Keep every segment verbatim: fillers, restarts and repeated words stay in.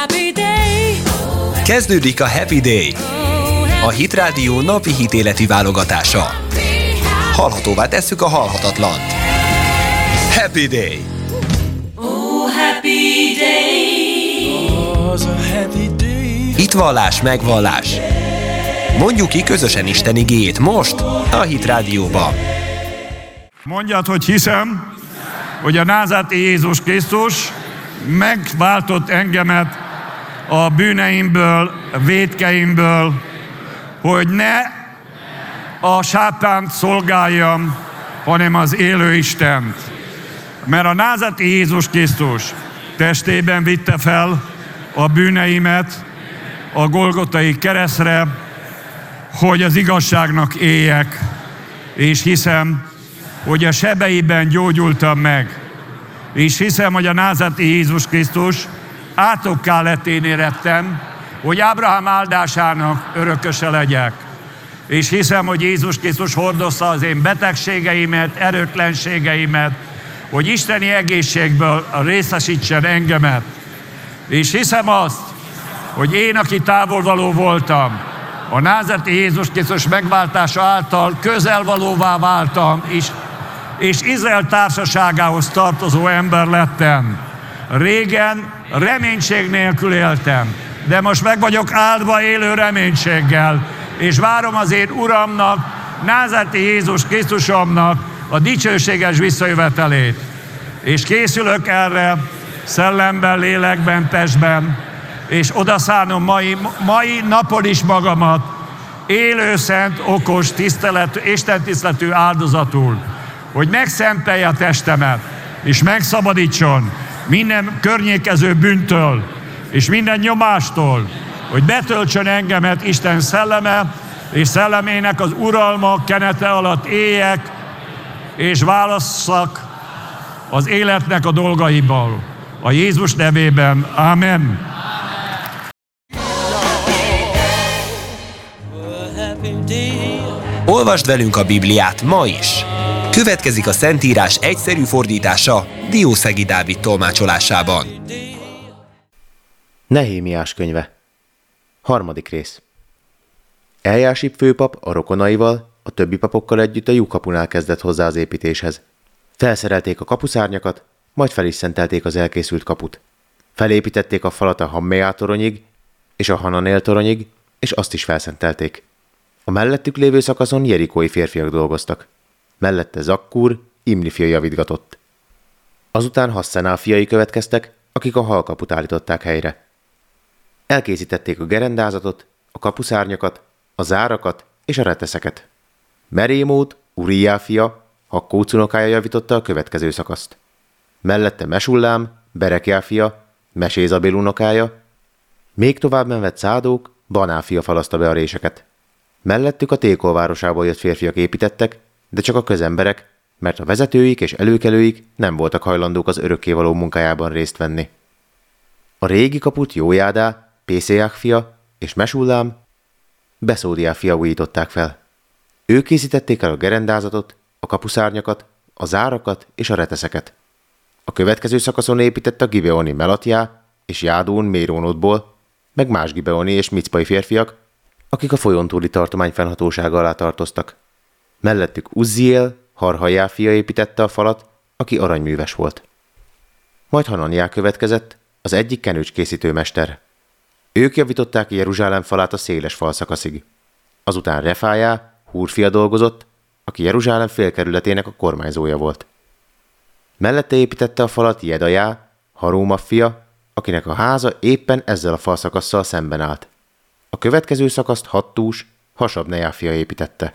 Kezdődik a Happy Day, a Hit Rádió napi hitéleti válogatása. Hallhatóvá tesszük a halhatatlant. Happy Day! Oh, happy day. Hitvallás, megvallás. Mondjuk ki közösen Isten igéjét most a Hit Rádióban. Mondjad, hogy hiszem, hogy a názáreti Jézus Krisztus megváltott engemet a bűneimből, a vétkeimből, hogy ne a sátánt szolgáljam, hanem az élő Istent. Mert a názáreti Jézus Krisztus testében vitte fel a bűneimet a Golgotai keresztre, hogy az igazságnak éljek, és hiszem, hogy a sebeiben gyógyultam meg. És hiszem, hogy a názáreti Jézus Krisztus átokká letén érettem, hogy Ábrahám áldásának örököse legyek. És hiszem, hogy Jézus Krisztus hordozta az én betegségeimet, erőtlenségeimet, hogy isteni egészségből részesítsen engemet. És hiszem azt, hogy én, aki távolvaló voltam, a názáreti Jézus Krisztus megváltása által közelvalóvá váltam, és, és Izrael társaságához tartozó ember lettem. Régen reménység nélkül éltem, de most meg vagyok áldva élő reménységgel, és várom az én Uramnak, názáreti Jézus Krisztusomnak a dicsőséges visszajövetelét. És készülök erre szellemben, lélekben, testben, és odaszánom mai, mai napon is magamat élő, szent, okos, tiszteletű, istentiszteletű áldozatul, hogy megszentelje a testemet, és megszabadítson minden környékező bűntől, és minden nyomástól, hogy betöltsön engemet Isten szelleme, és szellemének az uralma kenete alatt éljek, és válasszak az életnek a dolgaiból. A Jézus nevében. Amen. Olvasd velünk a Bibliát ma is! Következik a Szentírás egyszerű fordítása Diószegi Dávid tolmácsolásában. Nehémiás könyve. Harmadik rész. Eljásib főpap a rokonaival, a többi papokkal együtt a lyukkapunál kezdett hozzá az építéshez. Felszerelték a kapuszárnyakat, majd fel is szentelték az elkészült kaput. Felépítették a falat a Hammeá toronyig, és a Hananél toronyig, és azt is felszentelték. A mellettük lévő szakaszon jerikói férfiak dolgoztak. Mellette Zakkúr, Imri fia javítgatott. Azután Hasszenál fiai következtek, akik a halkaput állították helyre. Elkészítették a gerendázatot, a kapuszárnyakat, a zárakat és a reteszeket. Merémót, Uriá fia, Hakkóc unokája javította a következő szakaszt. Mellette Mesullám, Berekjá fia, Mesézabél unokája, még tovább menve Cádók, Baná fia falaszta be a réseket. Mellettük a Tékol városából jött férfiak építettek, de csak a közemberek, mert a vezetőik és előkelőik nem voltak hajlandók az örökkévaló munkájában részt venni. A régi kaput Jójádá, Pészéják fia és Mesullám, Beszódiá fia újították fel. Ők készítették el a gerendázatot, a kapuszárnyakat, a zárakat és a reteszeket. A következő szakaszon épített a gibeoni Melatjá és Jádón Mérónotból, meg más gibeoni és micpai férfiak, akik a folyón túli tartomány fennhatósága alá tartoztak. Mellettük Uzziél, Harhajá fia építette a falat, aki aranyműves volt. Majd Hananiá következett, az egyik kenőcskészítő mester. Ők javították Jeruzsálem falát a széles falszakaszig. Azután Refájá, Húr fia dolgozott, aki Jeruzsálem félkerületének a kormányzója volt. Mellette építette a falat Jedajá, Haróma fia, akinek a háza éppen ezzel a falszakasszal szemben állt. A következő szakaszt Hattús, Hasabnejá fia építette.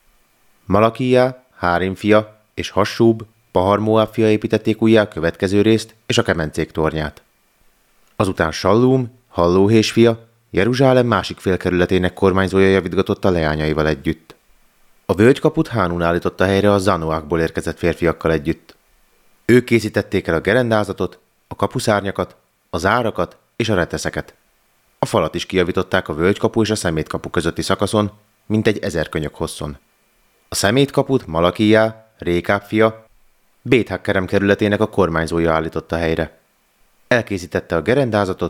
Malakijá, Hárim fia és Hassúb, Paharmóáb fia építették újjá a következő részt és a kemencék tornyát. Azután Sallum, Hallóhés fia, Jeruzsálem másik félkerületének kormányzója javítgatott a leányaival együtt. A völgykaput Hánun állította helyre a Zanoákból érkezett férfiakkal együtt. Ők készítették el a gerendázatot, a kapuszárnyakat, a zárakat és a reteszeket. A falat is kijavították a völgykapu és a szemétkapu közötti szakaszon, mintegy ezer könyök hosszon. A szemétkaput Malakijá, Rékáb fia, Béthakkerem kerületének a kormányzója állította helyre. Elkészítette a gerendázatot,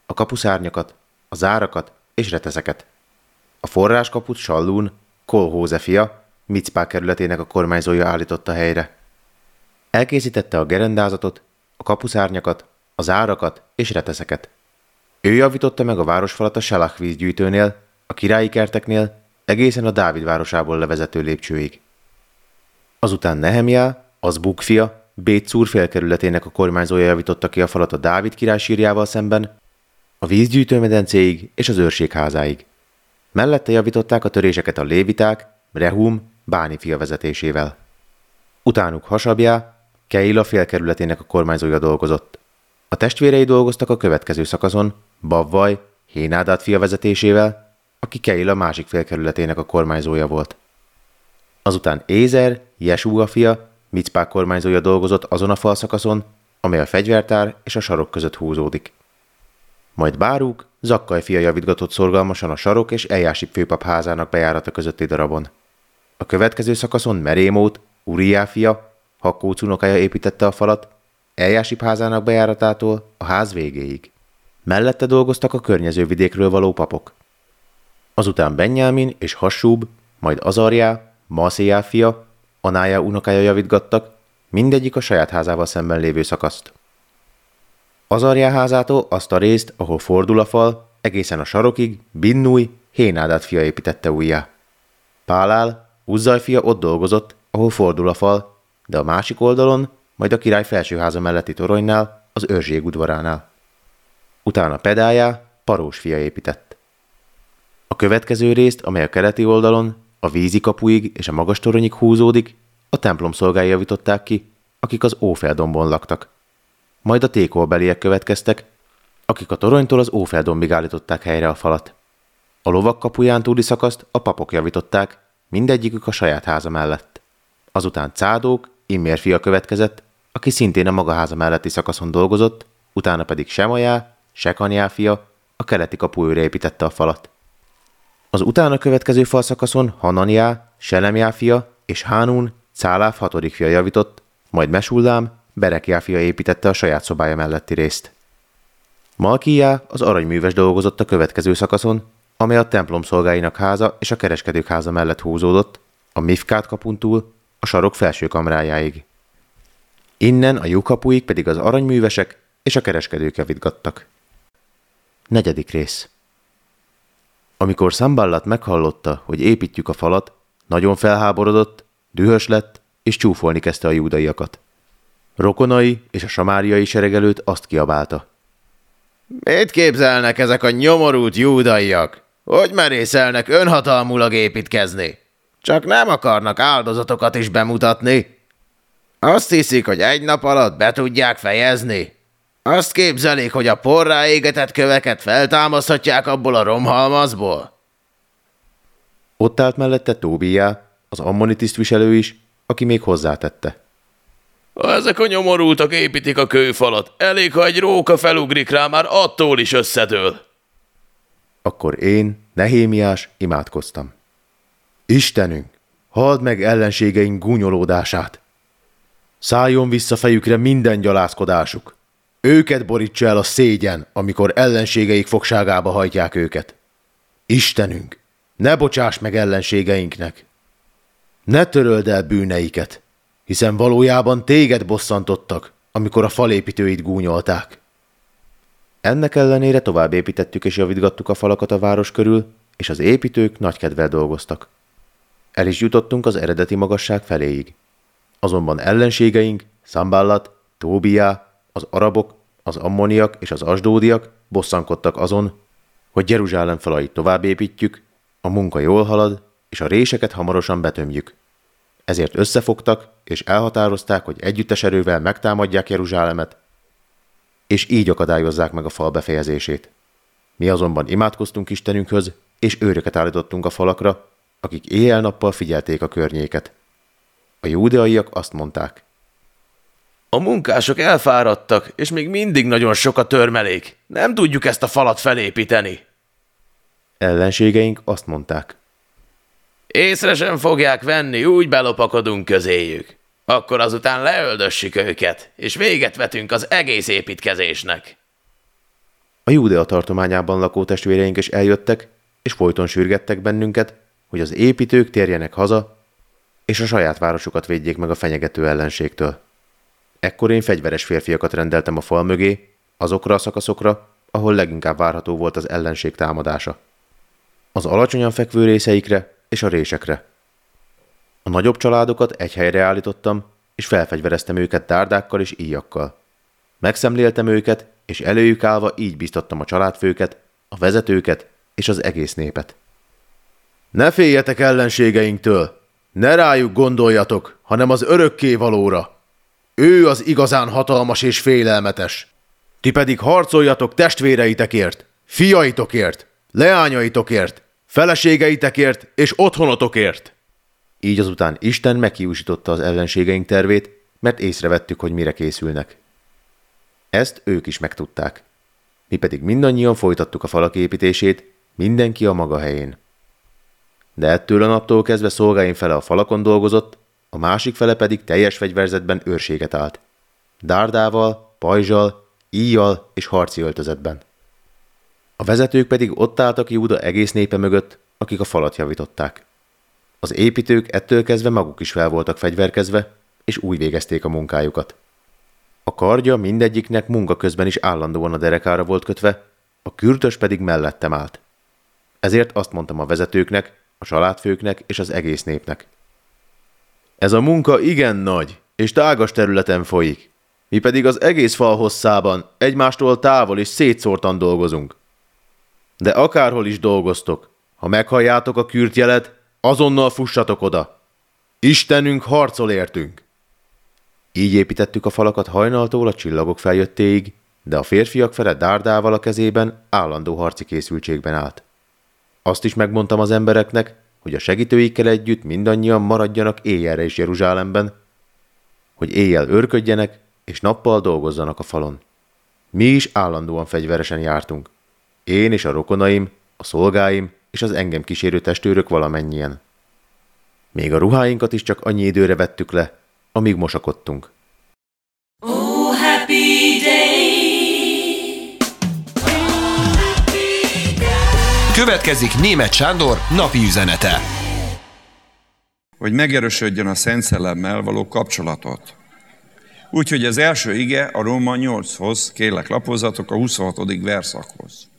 a kapuszárnyakat, a zárakat és reteszeket. A forráskaput Sallún, Kolhóze fia, Micpá kerületének a kormányzója állította helyre. Elkészítette a gerendázatot, a kapuszárnyakat, a zárakat és reteszeket. Ő javította meg a városfalat a Selach vízgyűjtőnél, a királyi kerteknél, egészen a Dávid városából levezető lépcsőig. Azután Nehemiá, Azbuk fia, Bét-Szúr félkerületének a kormányzója javította ki a falat a Dávid király sírjával szemben, a vízgyűjtőmedencéig és az őrség házáig. Mellette javították a töréseket a léviták, Rehum, Báni fia vezetésével. Utánuk Hasabjá, Keila félkerületének a kormányzója dolgozott. A testvérei dolgoztak a következő szakaszon, Bavvaj, Hénádát fia vezetésével, aki Keila másik félkerületének a kormányzója volt. Azután Ézer, Jesúa fia, Micpá kormányzója dolgozott azon a falszakaszon, amely a fegyvertár és a sarok között húzódik. Majd Báruk, Zakkaj fia javítgatott szorgalmasan a sarok és Eljásib főpap házának bejárata közötti darabon. A következő szakaszon Merémót, Uriá fia, Hakkóc unokája építette a falat, Eljásib házának bejáratától a ház végéig. Mellette dolgoztak a környező vidékről való papok. Azután Benjámin és Hassúb, majd Azarjá, Maaszéjá fia, Anája unokája javítgattak, mindegyik a saját házával szemben lévő szakaszt. Azarjá házától azt a részt, ahol fordul a fal, egészen a sarokig Binnúj, Hénádát fia építette újjá. Pálál, Uzzaj fia ott dolgozott, ahol fordul a fal, de a másik oldalon, majd a király felsőháza melletti toronynál, az őrzség udvaránál. Utána Pedájá, Parós fia épített. A következő részt, amely a keleti oldalon, a vízi kapuig és a magas toronyig húzódik, a templom szolgái javították ki, akik az Ófeldombon laktak. Majd a tékolbeliek következtek, akik a toronytól az Ófeldombig állították helyre a falat. A lovak kapuján túli szakaszt a papok javították, mindegyikük a saját háza mellett. Azután Cádók, Immér fia következett, aki szintén a maga háza melletti szakaszon dolgozott, utána pedig Semajá, Sekanjá fia, a keleti kapuőre építette a falat. Az utána következő falszakaszon Hananjá, Selemjá fia és Hánún, Cáláf hatodik fia javított, majd Mesullám, Berekjá fia építette a saját szobája melletti részt. Malkijá, az aranyműves dolgozott a következő szakaszon, amely a templom szolgáinak háza és a kereskedők háza mellett húzódott, a Mifkát kapun túl, a sarok felső kamrájáig. Innen a lyukkapuig pedig az aranyművesek és a kereskedők javítgattak. Negyedik rész. Amikor Szamballat meghallotta, hogy építjük a falat, nagyon felháborodott, dühös lett, és csúfolni kezdte a júdaiakat. Rokonai és a samáriai seregelőt azt kiabálta. Mit képzelnek ezek a nyomorult júdaiak? Hogy merészelnek önhatalmulag építkezni? Csak nem akarnak áldozatokat is bemutatni? Azt hiszik, hogy egy nap alatt be tudják fejezni? Azt képzelik, hogy a porrá égetett köveket feltámaszthatják abból a romhalmazból? Ott állt mellette Tóbiá, az ammoni tisztviselő is, aki még hozzátette. Ha ezek a nyomorultak építik a kőfalat, elég, ha egy róka felugrik rá, már attól is összedől. Akkor én, Nehémiás, imádkoztam. Istenünk, halld meg ellenségeink gúnyolódását! Szálljon vissza fejükre minden gyalázkodásuk! Őket borítsa el a szégyen, amikor ellenségeik fogságába hajtják őket. Istenünk, ne bocsáss meg ellenségeinknek! Ne töröld el bűneiket, hiszen valójában téged bosszantottak, amikor a falépítőit gúnyolták. Ennek ellenére tovább építettük és javítgattuk a falakat a város körül, és az építők nagy kedvel dolgoztak. El is jutottunk az eredeti magasság feléig. Azonban ellenségeink, Szamballat, Tóbiá, az arabok, az ammoniak és az asdódiak bosszankodtak azon, hogy Jeruzsálem falait tovább építjük, a munka jól halad, és a réseket hamarosan betömjük. Ezért összefogtak, és elhatározták, hogy együttes erővel megtámadják Jeruzsálemet, és így akadályozzák meg a fal befejezését. Mi azonban imádkoztunk Istenünkhöz, és őröket állítottunk a falakra, akik éjjel-nappal figyelték a környéket. A júdeaiak azt mondták. A munkások elfáradtak, és még mindig nagyon sok a törmelék. Nem tudjuk ezt a falat felépíteni. Ellenségeink azt mondták. Észre sem fogják venni, úgy belopakodunk közéjük. Akkor azután leöldössük őket, és véget vetünk az egész építkezésnek. A Júdea tartományában lakó testvéreink is eljöttek, és folyton sürgettek bennünket, hogy az építők térjenek haza, és a saját városukat védjék meg a fenyegető ellenségtől. Ekkor én fegyveres férfiakat rendeltem a fal mögé, azokra a szakaszokra, ahol leginkább várható volt az ellenség támadása. Az alacsonyan fekvő részeikre és a résekre. A nagyobb családokat egy helyre állítottam, és felfegyvereztem őket dárdákkal és íjakkal. Megszemléltem őket, és előjük állva így biztattam a családfőket, a vezetőket és az egész népet. Ne féljetek ellenségeinktől! Ne rájuk gondoljatok, hanem az örökkévalóra! Ő az igazán hatalmas és félelmetes! Ti pedig harcoljatok testvéreitekért, fiaitokért, leányaitokért, feleségeitekért és otthonotokért! Így azután Isten meghiúsította az ellenségeink tervét, mert észrevettük, hogy mire készülnek. Ezt ők is megtudták. Mi pedig mindannyian folytattuk a falak építését, mindenki a maga helyén. De ettől a naptól kezdve szolgáim fele a falakon dolgozott, a másik fele pedig teljes fegyverzetben őrséget állt. Dárdával, pajzsal, íjjal és harci öltözetben. A vezetők pedig ott álltak Júda egész népe mögött, akik a falat javították. Az építők ettől kezdve maguk is fel voltak fegyverkezve, és úgy végezték a munkájukat. A kardja mindegyiknek munka közben is állandóan a derekára volt kötve, a kürtös pedig mellettem állt. Ezért azt mondtam a vezetőknek, a családfőknek és az egész népnek. Ez a munka igen nagy, és tágas területen folyik. Mi pedig az egész fal hosszában egymástól távol és szétszórtan dolgozunk. De akárhol is dolgoztok, ha meghalljátok a kürtjelet, azonnal fussatok oda. Istenünk harcol értünk. Így építettük a falakat hajnaltól a csillagok feljöttéig, de a férfiak fele dárdával a kezében állandó harci készültségben állt. Azt is megmondtam az embereknek, hogy a segítőikkel együtt mindannyian maradjanak éjjelre is Jeruzsálemben, hogy éjjel őrködjenek és nappal dolgozzanak a falon. Mi is állandóan fegyveresen jártunk. Én és a rokonaim, a szolgáim és az engem kísérő testőrök valamennyien. Még a ruháinkat is csak annyi időre vettük le, amíg mosakodtunk. Oh, happy day. Következik Németh Sándor napi üzenete. Hogy megerősödjön a Szent Szellemmel való kapcsolatot. Úgyhogy az első ige a Róma nyolchoz, kérlek lapozzatok a huszonhatodik verszakhoz.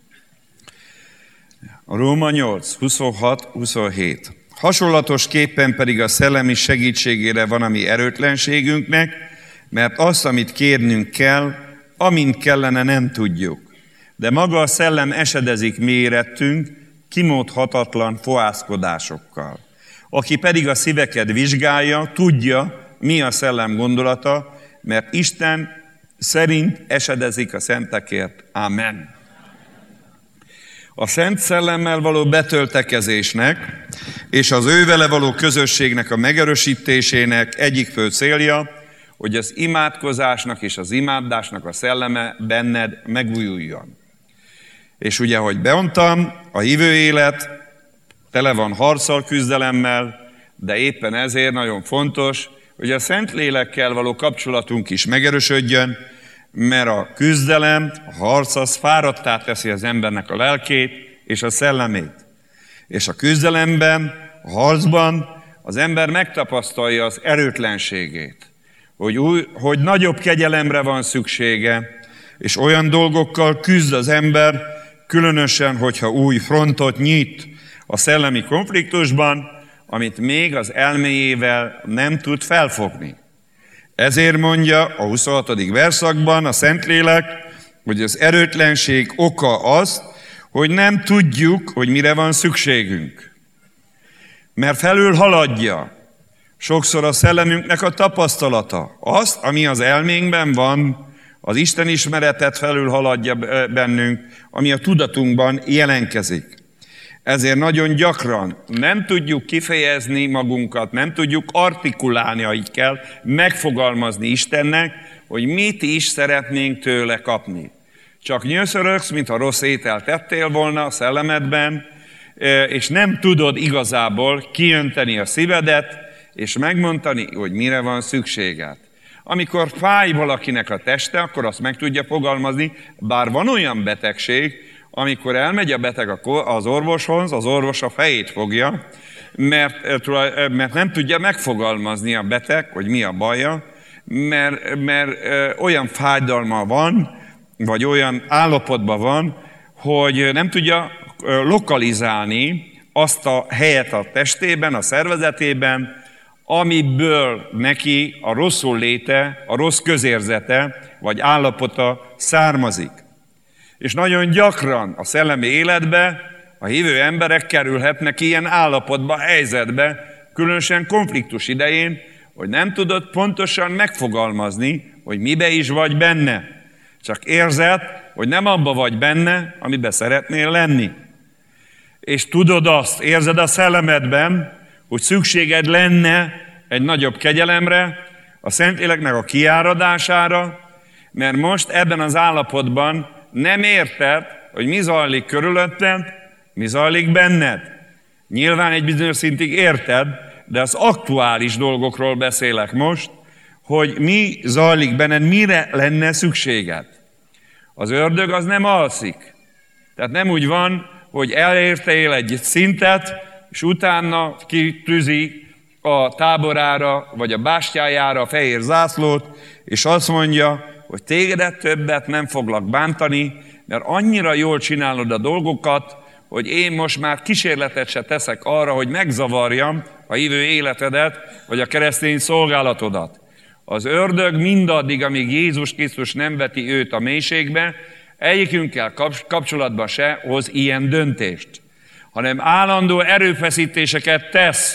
A Róma nyolc, huszonhat, huszonhét. Hasonlatosképpen pedig a szellemi segítségére van a mi erőtlenségünknek, mert azt, amit kérnünk kell, amint kellene, nem tudjuk. De maga a szellem esedezik mi érettünk, kimondhatatlan fohászkodásokkal. Aki pedig a szíveket vizsgálja, tudja, mi a szellem gondolata, mert Isten szerint esedezik a szentekért. Amen. A Szent Szellemmel való betöltekezésnek és az ővele való közösségnek a megerősítésének egyik fő célja, hogy az imádkozásnak és az imádásnak a szelleme benned megújuljon. És ugye, ahogy beondtam, a hívő élet tele van harccal, küzdelemmel, de éppen ezért nagyon fontos, hogy a Szentlélekkel való kapcsolatunk is megerősödjön, mert a küzdelem, a harc az fáradttá teszi az embernek a lelkét és a szellemét. És a küzdelemben, a harcban az ember megtapasztalja az erőtlenségét, hogy, új, hogy nagyobb kegyelemre van szüksége, és olyan dolgokkal küzd az ember, különösen, hogyha új frontot nyit a szellemi konfliktusban, amit még az elméjével nem tud felfogni. Ezért mondja a huszonhatodik verszakban a Szentlélek, hogy az erőtlenség oka az, hogy nem tudjuk, hogy mire van szükségünk. Mert felül haladja sokszor a szellemünknek a tapasztalata. Azt, ami az elménkben van, az Isten ismeretet felül haladja bennünk, ami a tudatunkban jelenkezik. Ezért nagyon gyakran nem tudjuk kifejezni magunkat, nem tudjuk artikulálni, ha így kell, megfogalmazni Istennek, hogy mit is szeretnénk tőle kapni. Csak nyöszörögsz, mintha rossz ételt tettél volna a szellemedben, és nem tudod igazából kiönteni a szívedet, és megmondani, hogy mire van szükséged. Amikor fáj valakinek a teste, akkor azt meg tudja fogalmazni, bár van olyan betegség, amikor elmegy a beteg az orvoshoz, az orvos a fejét fogja, mert, mert nem tudja megfogalmazni a beteg, hogy mi a baja, mert, mert olyan fájdalma van, vagy olyan állapotban van, hogy nem tudja lokalizálni azt a helyet a testében, a szervezetében, amiből neki a rosszul léte, a rossz közérzete, vagy állapota származik. És nagyon gyakran a szellemi életbe a hívő emberek kerülhetnek ilyen állapotba, helyzetbe, különösen konfliktus idején, hogy nem tudod pontosan megfogalmazni, hogy mibe is vagy benne. Csak érzed, hogy nem abba vagy benne, amiben szeretnél lenni. És tudod azt, érzed a szellemedben, hogy szükséged lenne egy nagyobb kegyelemre, a Szentléleknek a kiáradására, mert most ebben az állapotban nem érted, hogy mi zajlik körülötted, mi zajlik benned. Nyilván egy bizonyos szintig érted, de az aktuális dolgokról beszélek most, hogy mi zajlik benned, mire lenne szükséged. Az ördög az nem alszik. Tehát nem úgy van, hogy elértél egy szintet, és utána kitűzi a táborára, vagy a bástyájára a fehér zászlót, és azt mondja, hogy tégedet többet nem foglak bántani, mert annyira jól csinálod a dolgokat, hogy én most már kísérletet se teszek arra, hogy megzavarjam a hívő életedet, vagy a keresztény szolgálatodat. Az ördög mindaddig, amíg Jézus Krisztus nem veti őt a mélységbe, egyikünkkel kapcsolatban se hoz ilyen döntést, hanem állandó erőfeszítéseket tesz,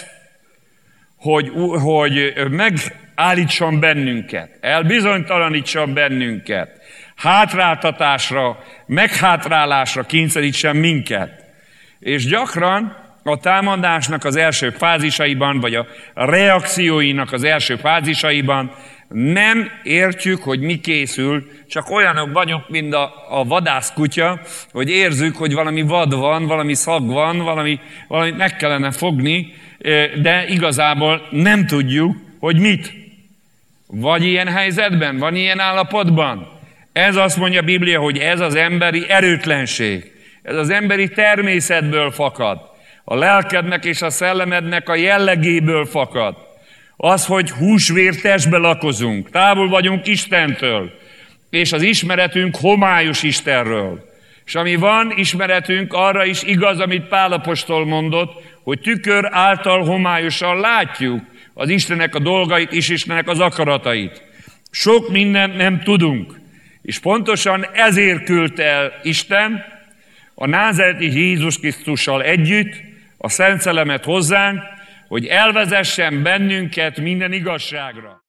hogy, hogy megállítson bennünket, elbizonytalanítson bennünket, hátráltatásra, meghátrálásra kényszerítsen minket. És gyakran a támadásnak az első fázisaiban, vagy a reakcióinak az első fázisaiban nem értjük, hogy mi készül, csak olyanok vagyunk, mint a, a vadászkutya, hogy érzük, hogy valami vad van, valami szag van, valami, valamit meg kellene fogni, de igazából nem tudjuk, hogy mit. Vagy ilyen helyzetben, van ilyen állapotban. Ez azt mondja a Biblia, hogy ez az emberi erőtlenség. Ez az emberi természetből fakad. A lelkednek és a szellemednek a jellegéből fakad. Az, hogy húsvértestbe lakozunk, távol vagyunk Istentől, és az ismeretünk homályos Istenről. És ami van, ismeretünk arra is igaz, amit Pál apostol mondott, hogy tükör által homályosan látjuk az Istennek a dolgait és Istennek az akaratait. Sok mindent nem tudunk, és pontosan ezért küldte el Isten a názáreti Jézus Krisztussal együtt a Szent Szellemet hozzánk, hogy elvezessen bennünket minden igazságra.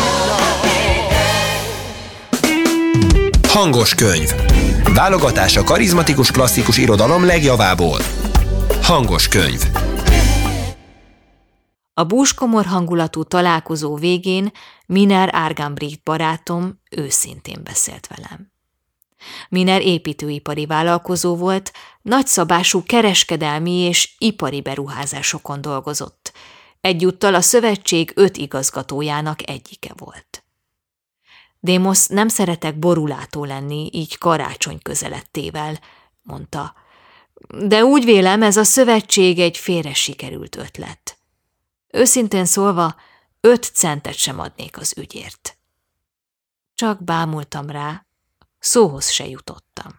Hangos könyv. Válogatás a karizmatikus klasszikus irodalom legjavából. Hangos könyv. A búskomor hangulatú találkozó végén Miner Argambrit barátom őszintén beszélt velem. Miner építőipari vállalkozó volt, nagyszabású kereskedelmi és ipari beruházásokon dolgozott. Egyúttal a szövetség öt igazgatójának egyike volt. Démosz, nem szeretek borulátó lenni, így karácsony közelettével, mondta. De úgy vélem, ez a szövetség egy félre sikerült ötlet. Őszintén szólva, öt centet sem adnék az ügyért. Csak bámultam rá, szóhoz se jutottam.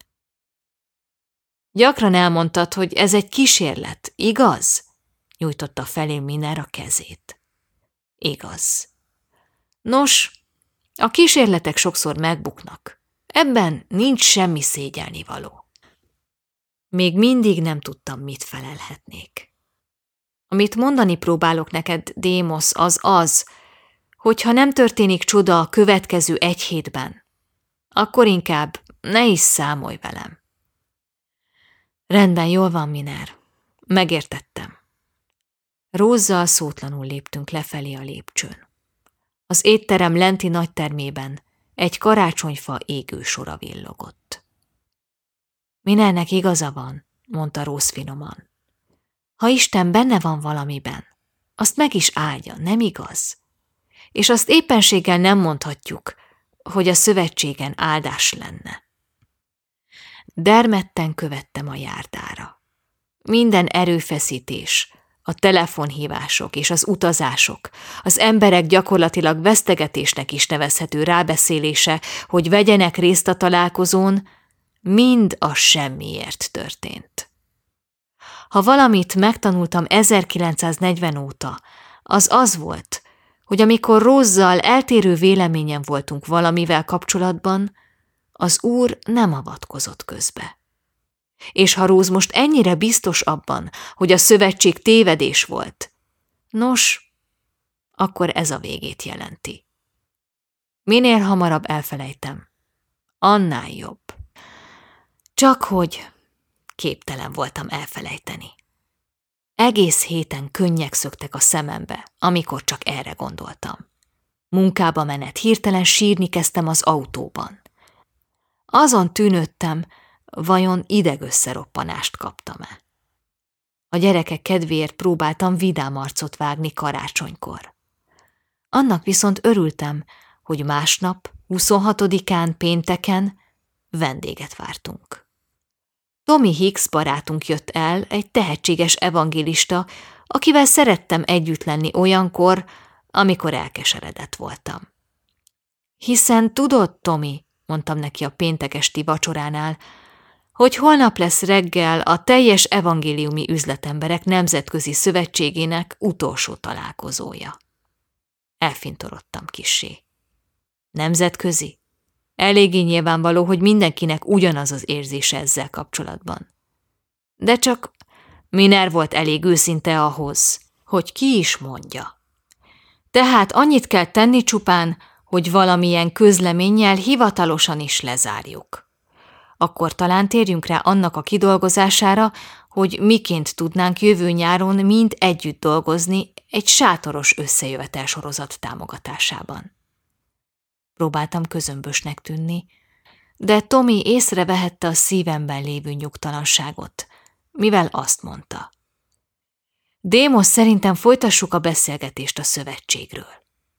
Gyakran elmondtad, hogy ez egy kísérlet, igaz? Nyújtotta felé Miner a kezét. Igaz. Nos, a kísérletek sokszor megbuknak. Ebben nincs semmi szégyelnivaló. Még mindig nem tudtam, mit felelhetnék. Amit mondani próbálok neked, Démosz, az az, hogyha nem történik csoda a következő egy hétben, akkor inkább ne is számolj velem. Rendben, jól van, Miner. Megértettem. Rózzal szótlanul léptünk lefelé a lépcsőn. Az étterem lenti nagytermében egy karácsonyfa égősora villogott. Minernek igaza van, mondta Róz finoman. Ha Isten benne van valamiben, azt meg is áldja, nem igaz? és azt éppenséggel nem mondhatjuk, hogy a szövetségen áldás lenne. Dermedten követtem a járdára. Minden erőfeszítés, a telefonhívások és az utazások, az emberek gyakorlatilag vesztegetésnek is nevezhető rábeszélése, hogy vegyenek részt a találkozón, mind a semmiért történt. Ha valamit megtanultam ezerkilencszáznegyven óta, az az volt, hogy amikor Rózzal eltérő véleményen voltunk valamivel kapcsolatban, az Úr nem avatkozott közbe. És ha Róz most ennyire biztos abban, hogy a szövetség tévedés volt, nos, akkor ez a végét jelenti. Minél hamarabb elfelejtem, annál jobb. Csak hogy képtelen voltam elfelejteni. Egész héten könnyek szöktek a szemembe, amikor csak erre gondoltam. Munkába menet, hirtelen sírni kezdtem az autóban. Azon tűnődtem, vajon idegösszeroppanást kaptam-e. A gyerekek kedvéért próbáltam vidám arcot vágni karácsonykor. Annak viszont örültem, hogy másnap, huszonhatodikán pénteken vendéget vártunk. Tommy Hicks barátunk jött el, egy tehetséges evangélista, akivel szerettem együtt lenni olyankor, amikor elkeseredett voltam. Hiszen tudod, Tommy, mondtam neki a péntek esti vacsoránál, hogy holnap lesz reggel a teljes evangéliumi üzletemberek nemzetközi szövetségének utolsó találkozója. Elfintorodtam kissé. Nemzetközi? Eléggé nyilvánvaló, hogy mindenkinek ugyanaz az érzése ezzel kapcsolatban. De csak Miner volt elég őszinte ahhoz, hogy ki is mondja. Tehát annyit kell tenni csupán, hogy valamilyen közleménnyel hivatalosan is lezárjuk. Akkor talán térjünk rá annak a kidolgozására, hogy miként tudnánk jövő nyáron mind együtt dolgozni egy sátoros összejövetel sorozat támogatásában. Próbáltam közömbösnek tűnni, de Tommy észrevehette a szívemben lévő nyugtalanságot, mivel azt mondta. Démos, szerintem folytassuk a beszélgetést a szövetségről.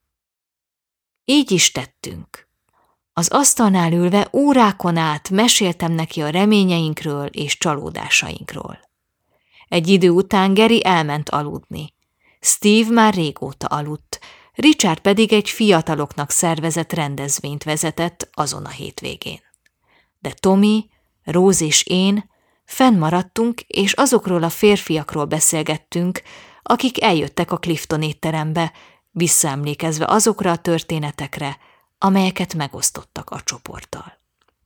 Így is tettünk. Az asztalnál ülve órákon át meséltem neki a reményeinkről és csalódásainkról. Egy idő után Geri elment aludni. Steve már régóta aludt, Richard pedig egy fiataloknak szervezett rendezvényt vezetett azon a hétvégén. De Tommy, Rose és én fennmaradtunk, és azokról a férfiakról beszélgettünk, akik eljöttek a Clifton étterembe, visszaemlékezve azokra a történetekre, amelyeket megosztottak a csoporttal.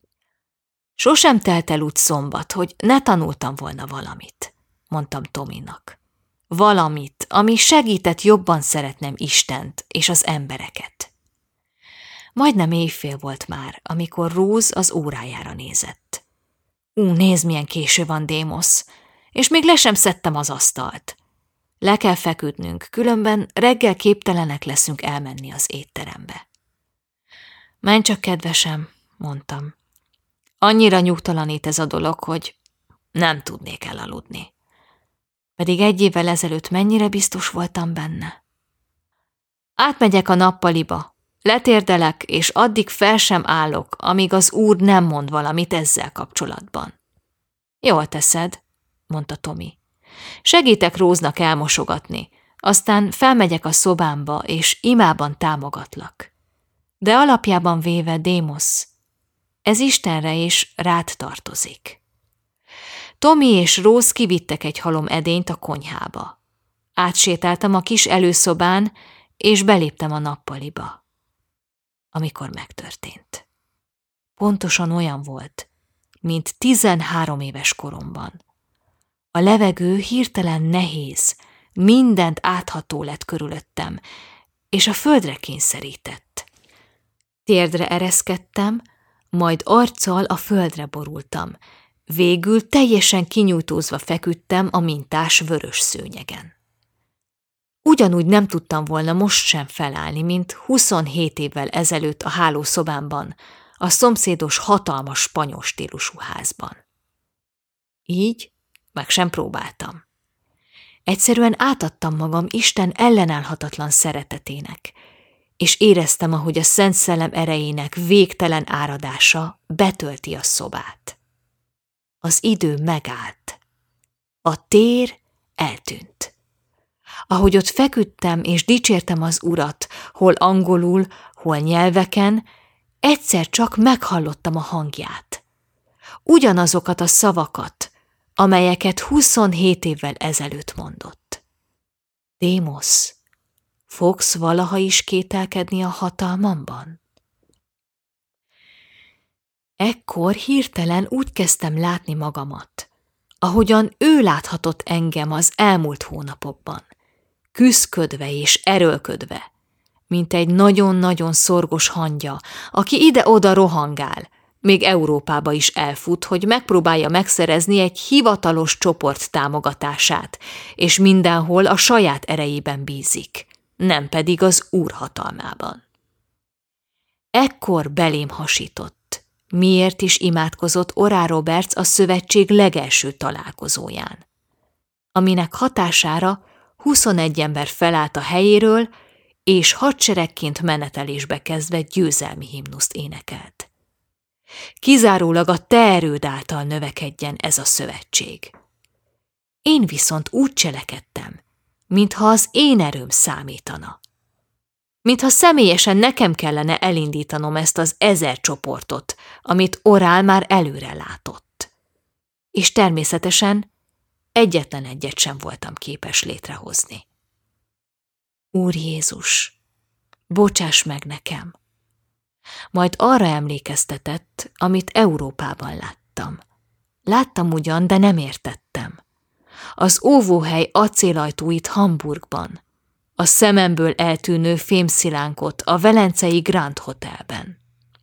Sosem telt el úgy szombat, hogy ne tanultam volna valamit, mondtam Tommynak. Valamit, ami segített jobban szeretnem Istent és az embereket. Majdnem éjfél volt már, amikor Rose az órájára nézett. Ú, nézd, milyen késő van, Démos, és még le sem szedtem az asztalt. Le kell feküdnünk, különben reggel képtelenek leszünk elmenni az étterembe. Menj csak, kedvesem, mondtam. Annyira nyugtalanít ez a dolog, hogy nem tudnék elaludni. Pedig egy évvel ezelőtt mennyire biztos voltam benne. Átmegyek a nappaliba, letérdelek, és addig fel sem állok, amíg az Úr nem mond valamit ezzel kapcsolatban. Jól teszed, mondta Tommy. Segítek Róznak elmosogatni, aztán felmegyek a szobámba, és imában támogatlak. De alapjában véve, Démos, ez Istenre és rád tartozik. Tommy és Rose kivittek egy halom edényt a konyhába. Átsétáltam a kis előszobán, és beléptem a nappaliba. Amikor megtörtént. Pontosan olyan volt, mint tizenhárom éves koromban. A levegő hirtelen nehéz, mindent átható lett körülöttem, és a földre kényszerített. Térdre ereszkedtem, majd arccal a földre borultam, végül teljesen kinyújtózva feküdtem a mintás vörös szőnyegen. Ugyanúgy nem tudtam volna most sem felállni, mint huszonhét évvel ezelőtt a hálószobámban, a szomszédos hatalmas spanyol stílusú házban. Így meg sem próbáltam. Egyszerűen átadtam magam Isten ellenállhatatlan szeretetének, és éreztem, ahogy a Szent Szellem erejének végtelen áradása betölti a szobát. Az idő megállt. A tér eltűnt. Ahogy ott feküdtem és dicsértem az Urat, hol angolul, hol nyelveken, egyszer csak meghallottam a hangját. Ugyanazokat a szavakat, amelyeket huszonhét évvel ezelőtt mondott. Démosz, fogsz valaha is kételkedni a hatalmamban? Ekkor hirtelen úgy kezdtem látni magamat, ahogyan ő láthatott engem az elmúlt hónapokban, küszködve és erőlködve, mint egy nagyon-nagyon szorgos hangya, aki ide-oda rohangál, még Európába is elfut, hogy megpróbálja megszerezni egy hivatalos csoport támogatását, és mindenhol a saját erejében bízik, nem pedig az Úr hatalmában. Ekkor belém hasított, miért is imádkozott Oral Roberts a szövetség legelső találkozóján, aminek hatására huszonegy ember felállt a helyéről, és hadseregként menetelésbe kezdve győzelmi himnuszt énekelt. Kizárólag a te erőd által növekedjen ez a szövetség. Én viszont úgy cselekedtem, mintha az én erőm számítana. Mintha személyesen nekem kellene elindítanom ezt az ezer csoportot, amit Oral már előre látott. És természetesen egyetlen egyet sem voltam képes létrehozni. Úr Jézus, bocsáss meg nekem! Majd arra emlékeztetett, amit Európában láttam. Láttam ugyan, de nem értettem. Az óvóhely acélajtóit Hamburgban, a szememből eltűnő fémszilánkot a velencei Grand Hotelben.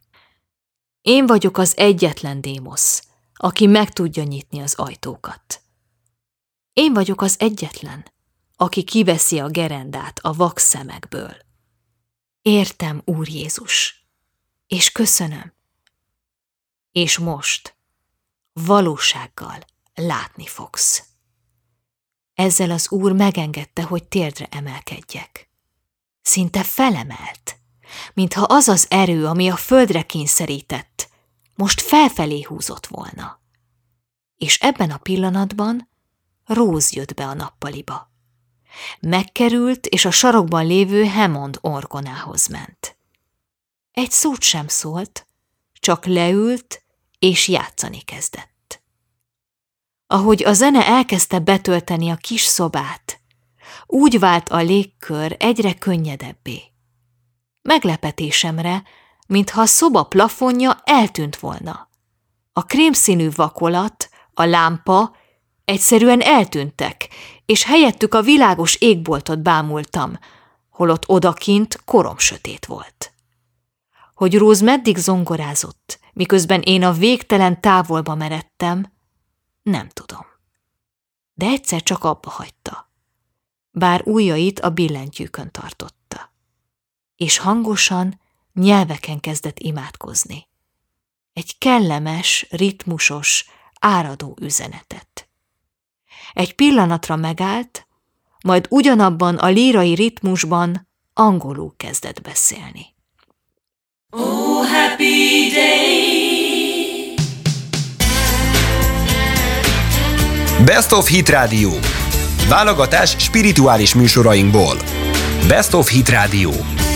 Én vagyok az egyetlen Démosz, aki meg tudja nyitni az ajtókat. Én vagyok az egyetlen, aki kiveszi a gerendát a vak szemekből. Értem, Úr Jézus, és köszönöm. És most valósággal látni fogsz. Ezzel az Úr megengedte, hogy térdre emelkedjek. Szinte felemelt, mintha az az erő, ami a földre kényszerített, most felfelé húzott volna. És ebben a pillanatban Rose jött be a nappaliba. Megkerült, és a sarokban lévő Hammond orgonához ment. Egy szót sem szólt, csak leült, és játszani kezdett. Ahogy a zene elkezdte betölteni a kis szobát, úgy vált a légkör egyre könnyedebbé. Meglepetésemre, mintha a szoba plafonja eltűnt volna. A krémszínű vakolat, a lámpa egyszerűen eltűntek, és helyettük a világos égboltot bámultam, holott odakint koromsötét volt. Hogy Rose meddig zongorázott, miközben én a végtelen távolba meredtem, nem tudom. De egyszer csak abba hagyta, bár ujjait a billentyűkön tartotta, és hangosan nyelveken kezdett imádkozni. Egy kellemes, ritmusos, áradó üzenetet. Egy pillanatra megállt, majd ugyanabban a lírai ritmusban angolul kezdett beszélni. Oh, happy day! Best of Hit Radio. Válogatás spirituális műsorainkból. Best of Hit Radio.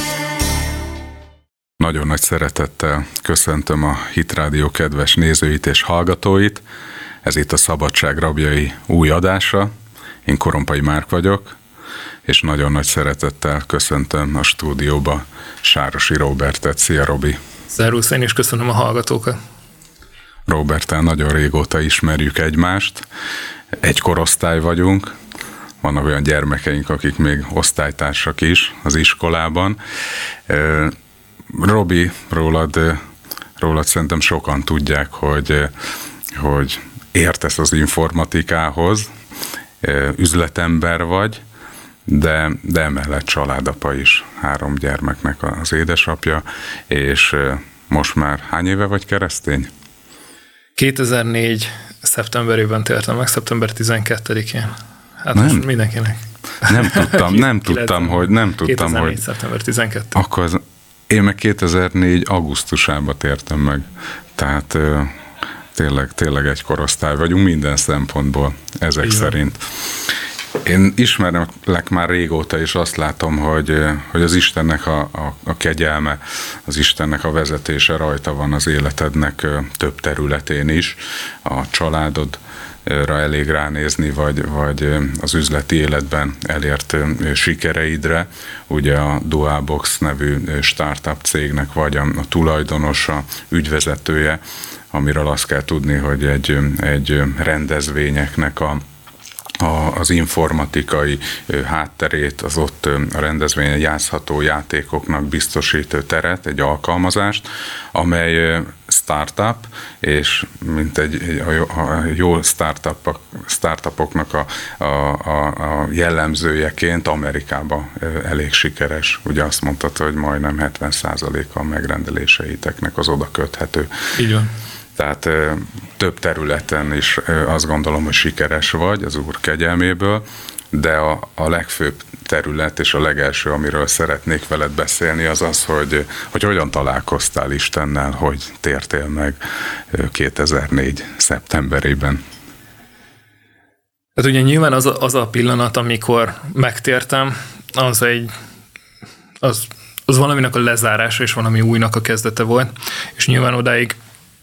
Nagyon nagy szeretettel köszöntöm a Hit Radio kedves nézőit és hallgatóit. Ez itt a Szabadság rabjai új adása. Én Korompai Márk vagyok, és nagyon nagy szeretettel köszöntöm a stúdióba Sárosi Róbertet. Szia, Robi! Szervusz, én is köszönöm a hallgatókat. Róberttel nagyon régóta ismerjük egymást, egy korosztály vagyunk, vannak olyan gyermekeink, akik még osztálytársak is az iskolában. Robi, rólad, rólad szerintem sokan tudják, hogy, hogy értesz az informatikához, üzletember vagy, de, de emellett családapa is, három gyermeknek az édesapja, és most már hány éve vagy keresztény? kétezer-négy szeptemberében tértem meg, szeptember tizenkettedikén. Hát Nem. most mindenkinek. Nem tudtam, nem tudtam, hogy nem tudtam, kétezer-négy. hogy szeptember tizenkettő. Akkor az, én meg kétezer-négy. augusztusába tértem meg. Tehát tényleg, tényleg egy korosztály vagyunk minden szempontból, ezek Igen. szerint. Én ismerlek már régóta, és azt látom, hogy, hogy az Istennek a, a, a kegyelme, az Istennek a vezetése rajta van az életednek több területén is. A családodra elég ránézni, vagy, vagy az üzleti életben elért sikereidre. Ugye a Dualbox nevű startup cégnek vagy a, a tulajdonosa, ügyvezetője, amiről azt kell tudni, hogy egy, egy rendezvényeknek a A, az informatikai hátterét, az ott a rendezvényen játszható játékoknak biztosít teret, egy alkalmazást, amely startup, és mint egy a jó startup, startupoknak a, a, a, a jellemzőjeként Amerikában elég sikeres. Ugye azt mondtad, hogy majdnem hetven százaléka a megrendeléseiteknek az oda köthető. Így van. Tehát több területen is azt gondolom, hogy sikeres vagy az Úr kegyelméből, de a, a legfőbb terület és a legelső, amiről szeretnék veled beszélni, az az, hogy, hogy hogyan találkoztál Istennel, hogy tértél meg kétezer-négy. szeptemberében. Hát ugye nyilván az a, az a pillanat, amikor megtértem, az egy az, az valaminek a lezárása és valami újnak a kezdete volt, és nyilván odáig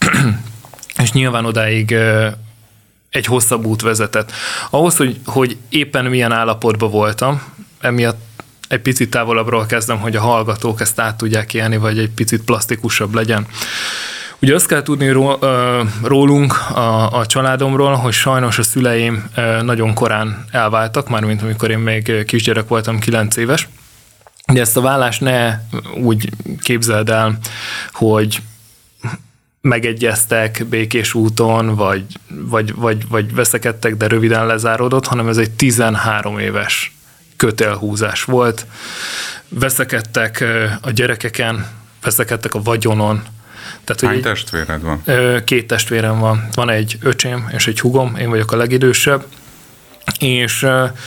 és nyilván odáig egy hosszabb út vezetett. Ahhoz, hogy, hogy éppen milyen állapotban voltam, emiatt egy picit távolabbról kezdem, hogy a hallgatók ezt át tudják élni, vagy egy picit plastikusabb legyen. Ugye azt kell tudni rólunk, a, a családomról, hogy sajnos a szüleim nagyon korán elváltak, mármint amikor én még kisgyerek voltam, kilenc éves. De ezt a vállást ne úgy képzeld el, hogy megegyeztek békés úton, vagy, vagy, vagy, vagy veszekedtek, de röviden lezáródott, hanem ez egy tizenhárom éves kötélhúzás volt. Veszekedtek a gyerekeken, veszekedtek a vagyonon. Tehát, Hány testvéred van? Két testvérem van. Van egy öcsém és egy húgom, én vagyok a legidősebb, és,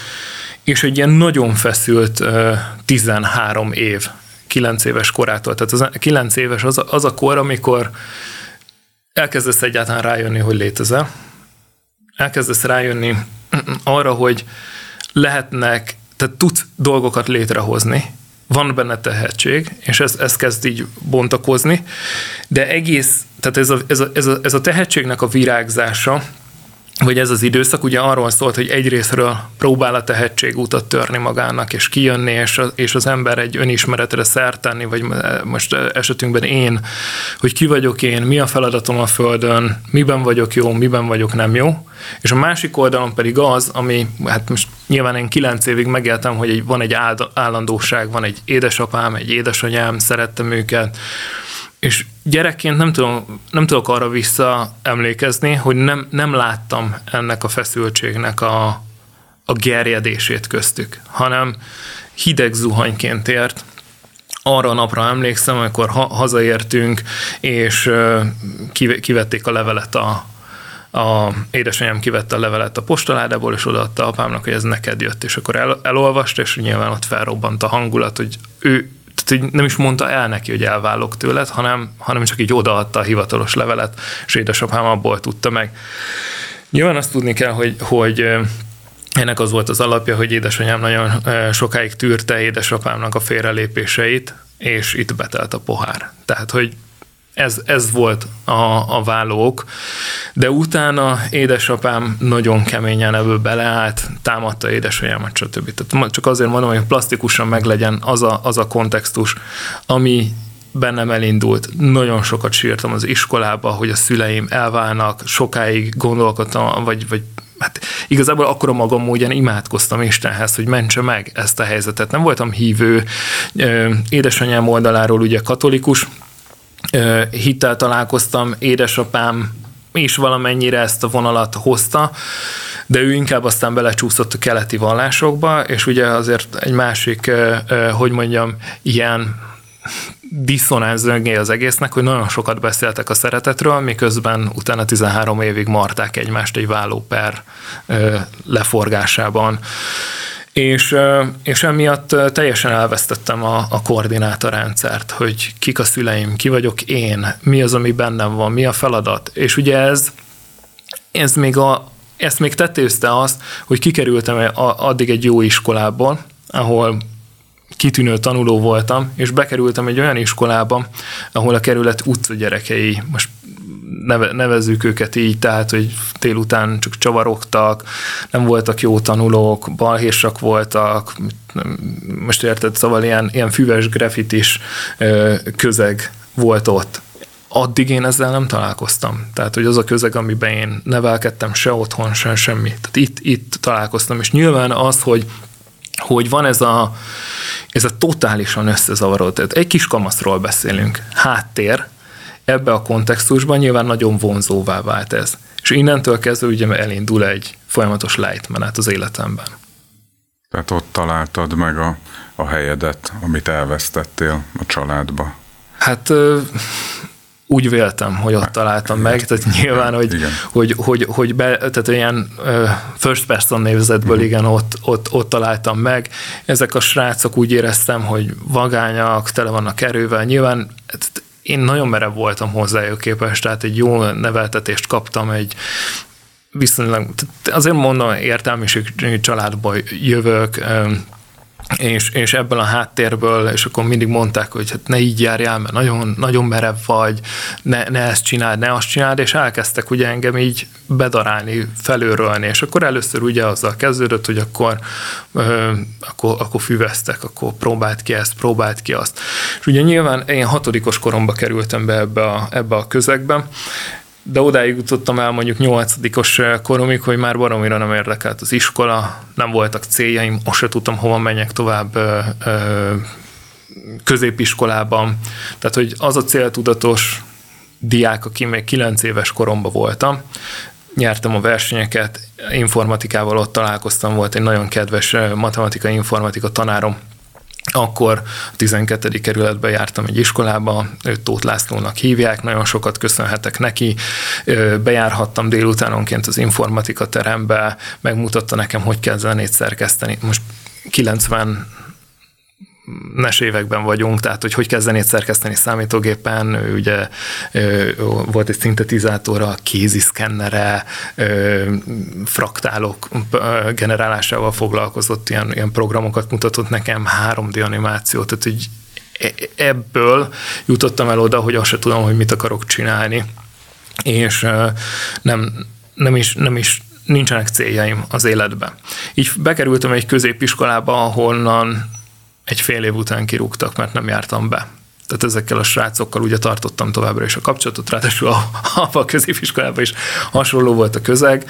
és egy ilyen nagyon feszült tizenhárom év, kilenc éves korától. Tehát az kilenc éves az a, az a kor, amikor elkezdesz egyáltalán rájönni, hogy létezel. Elkezdesz rájönni arra, hogy lehetnek, tehát tudsz dolgokat létrehozni, van benne tehetség, és ez, ez kezd így bontakozni, de egész, tehát ez a, ez, a, ez, a, ez a tehetségnek a virágzása, vagy ez az időszak ugye arról szólt, hogy egyrésztről próbál a tehetség utat törni magának, és kijönni, és, a, és az ember egy önismeretre szert tenni, vagy most esetünkben én, hogy ki vagyok én, mi a feladatom a Földön, miben vagyok jó, miben vagyok nem jó. És a másik oldalon pedig az, ami, hát most nyilván én kilenc évig megéltem, hogy egy, van egy állandóság, van egy édesapám, egy édesanyám, szerettem őket, és gyerekként nem, tudom, nem tudok arra visszaemlékezni, hogy nem, nem láttam ennek a feszültségnek a, a gerjedését köztük, hanem hideg zuhanyként ért. Arra a napra emlékszem, amikor ha, hazaértünk, és kivették a levelet a, a édesanyám kivette a levelet a postaládából, és odaadta apámnak, hogy ez neked jött, és akkor el, elolvast, és nyilván ott felrobbant a hangulat, hogy ő tehát nem is mondta el neki, hogy elválok tőled, hanem, hanem csak így odaadta a hivatalos levelet, és édesapám abból tudta meg. Nyilván azt tudni kell, hogy, hogy ennek az volt az alapja, hogy édesanyám nagyon sokáig tűrte édesapámnak a félrelépéseit, és itt betelt a pohár. Tehát, hogy ez, ez volt a, a válók, de utána édesapám nagyon keményen ebből beleállt, támadta édesanyámat, stb. Tehát csak azért mondom, hogy plastikusan meglegyen az a, az a kontextus, ami bennem elindult. Nagyon sokat sírtam az iskolába, hogy a szüleim elválnak, sokáig gondolkodtam, vagy, vagy hát igazából akkor a magam módján imádkoztam Istenhez, hogy mentse meg ezt a helyzetet. Nem voltam hívő, édesanyám oldaláról ugye katolikus hittel találkoztam, édesapám is valamennyire ezt a vonalat hozta, de ő inkább aztán belecsúszott a keleti vallásokba, és ugye azért egy másik, hogy mondjam, ilyen diszonánsz zöngé az egésznek, hogy nagyon sokat beszéltek a szeretetről, miközben utána tizenhárom évig marták egymást egy vállóper leforgásában. És, és emiatt teljesen elvesztettem a, a koordinátorrendszert, hogy kik a szüleim, ki vagyok én, mi az, ami bennem van, mi a feladat. És ugye ez, ez még a, ezt még tetézte azt, hogy kikerültem addig egy jó iskolából, ahol kitűnő tanuló voltam, és bekerültem egy olyan iskolába, ahol a kerület utca gyerekei, most neve, nevezzük őket így, tehát, hogy délután csak csavarogtak, nem voltak jó tanulók, balhésak voltak, most érted, szóval ilyen, ilyen füves graffitis közeg volt ott. Addig én ezzel nem találkoztam. Tehát, hogy az a közeg, amiben én nevelkedtem, se otthon, se semmi. Tehát itt, itt találkoztam, és nyilván az, hogy hogy van ez a, ez a totálisan összezavarodott. Tehát egy kis kamaszról beszélünk, háttér, ebbe a kontextusban nyilván nagyon vonzóvá vált ez. És innentől kezdve ugye elindul egy folyamatos lejtmenet az életemben. Tehát ott találtad meg a, a helyedet, amit elvesztettél a családba. Hát úgy véltem, hogy ott találtam meg, tehát nyilván, hogy, hogy, hogy, hogy be, tehát ilyen first person névzetből uh-huh. igen, ott, ott, ott találtam meg. Ezek a srácok úgy éreztem, hogy vagányak, tele vannak erővel. Nyilván én nagyon merev voltam hozzájuk képest, tehát egy jó neveltetést kaptam, egy viszonylag, azért mondom, értelmiségi családból jövök, És, és ebből a háttérből, és akkor mindig mondták, hogy hát ne így járjál, mert nagyon, nagyon merev vagy, ne, ne ezt csináld, ne azt csináld, és elkezdtek ugye engem így bedarálni, felőrölni, és akkor először ugye azzal kezdődött, hogy akkor, ö, akkor, akkor füveztek, akkor próbáld ki ezt, próbáld ki azt. És ugye nyilván én hatodikos koromba kerültem be ebbe a, ebbe a közegbe, de odáig jutottam el mondjuk nyolcadikos koromig, hogy már baromira nem érdekelt az iskola, nem voltak céljaim, azt se tudtam, hova menjek tovább ö, ö, középiskolában. Tehát, hogy az a céltudatos diák, aki még kilenc éves koromban voltam, nyertem a versenyeket, informatikával ott találkoztam, volt egy nagyon kedves matematikai informatika tanárom, akkor a tizenkettedik kerületben jártam egy iskolába, őt Tóth Lászlónak hívják, nagyon sokat köszönhetek neki, bejárhattam délutánonként az informatika terembe, megmutatta nekem, hogy kell zenét szerkeszteni. Most kilencvenes években vagyunk, tehát hogy hogy kell zenét szerkeszteni számítógépen, ugye volt egy szintetizátora, kéziszkennere, fraktálok generálásával foglalkozott, ilyen, ilyen programokat mutatott nekem, három dé animációt, tehát hogy ebből jutottam el oda, hogy azt se tudom, hogy mit akarok csinálni, és nem, nem is, nem is nincsenek céljaim az életben. Így bekerültem egy középiskolába, ahonnan egy fél év után kirúgtak, mert nem jártam be. Tehát ezekkel a srácokkal ugye tartottam továbbra is a kapcsolatot, ráadásul a, a középiskolában is hasonló volt a közeg,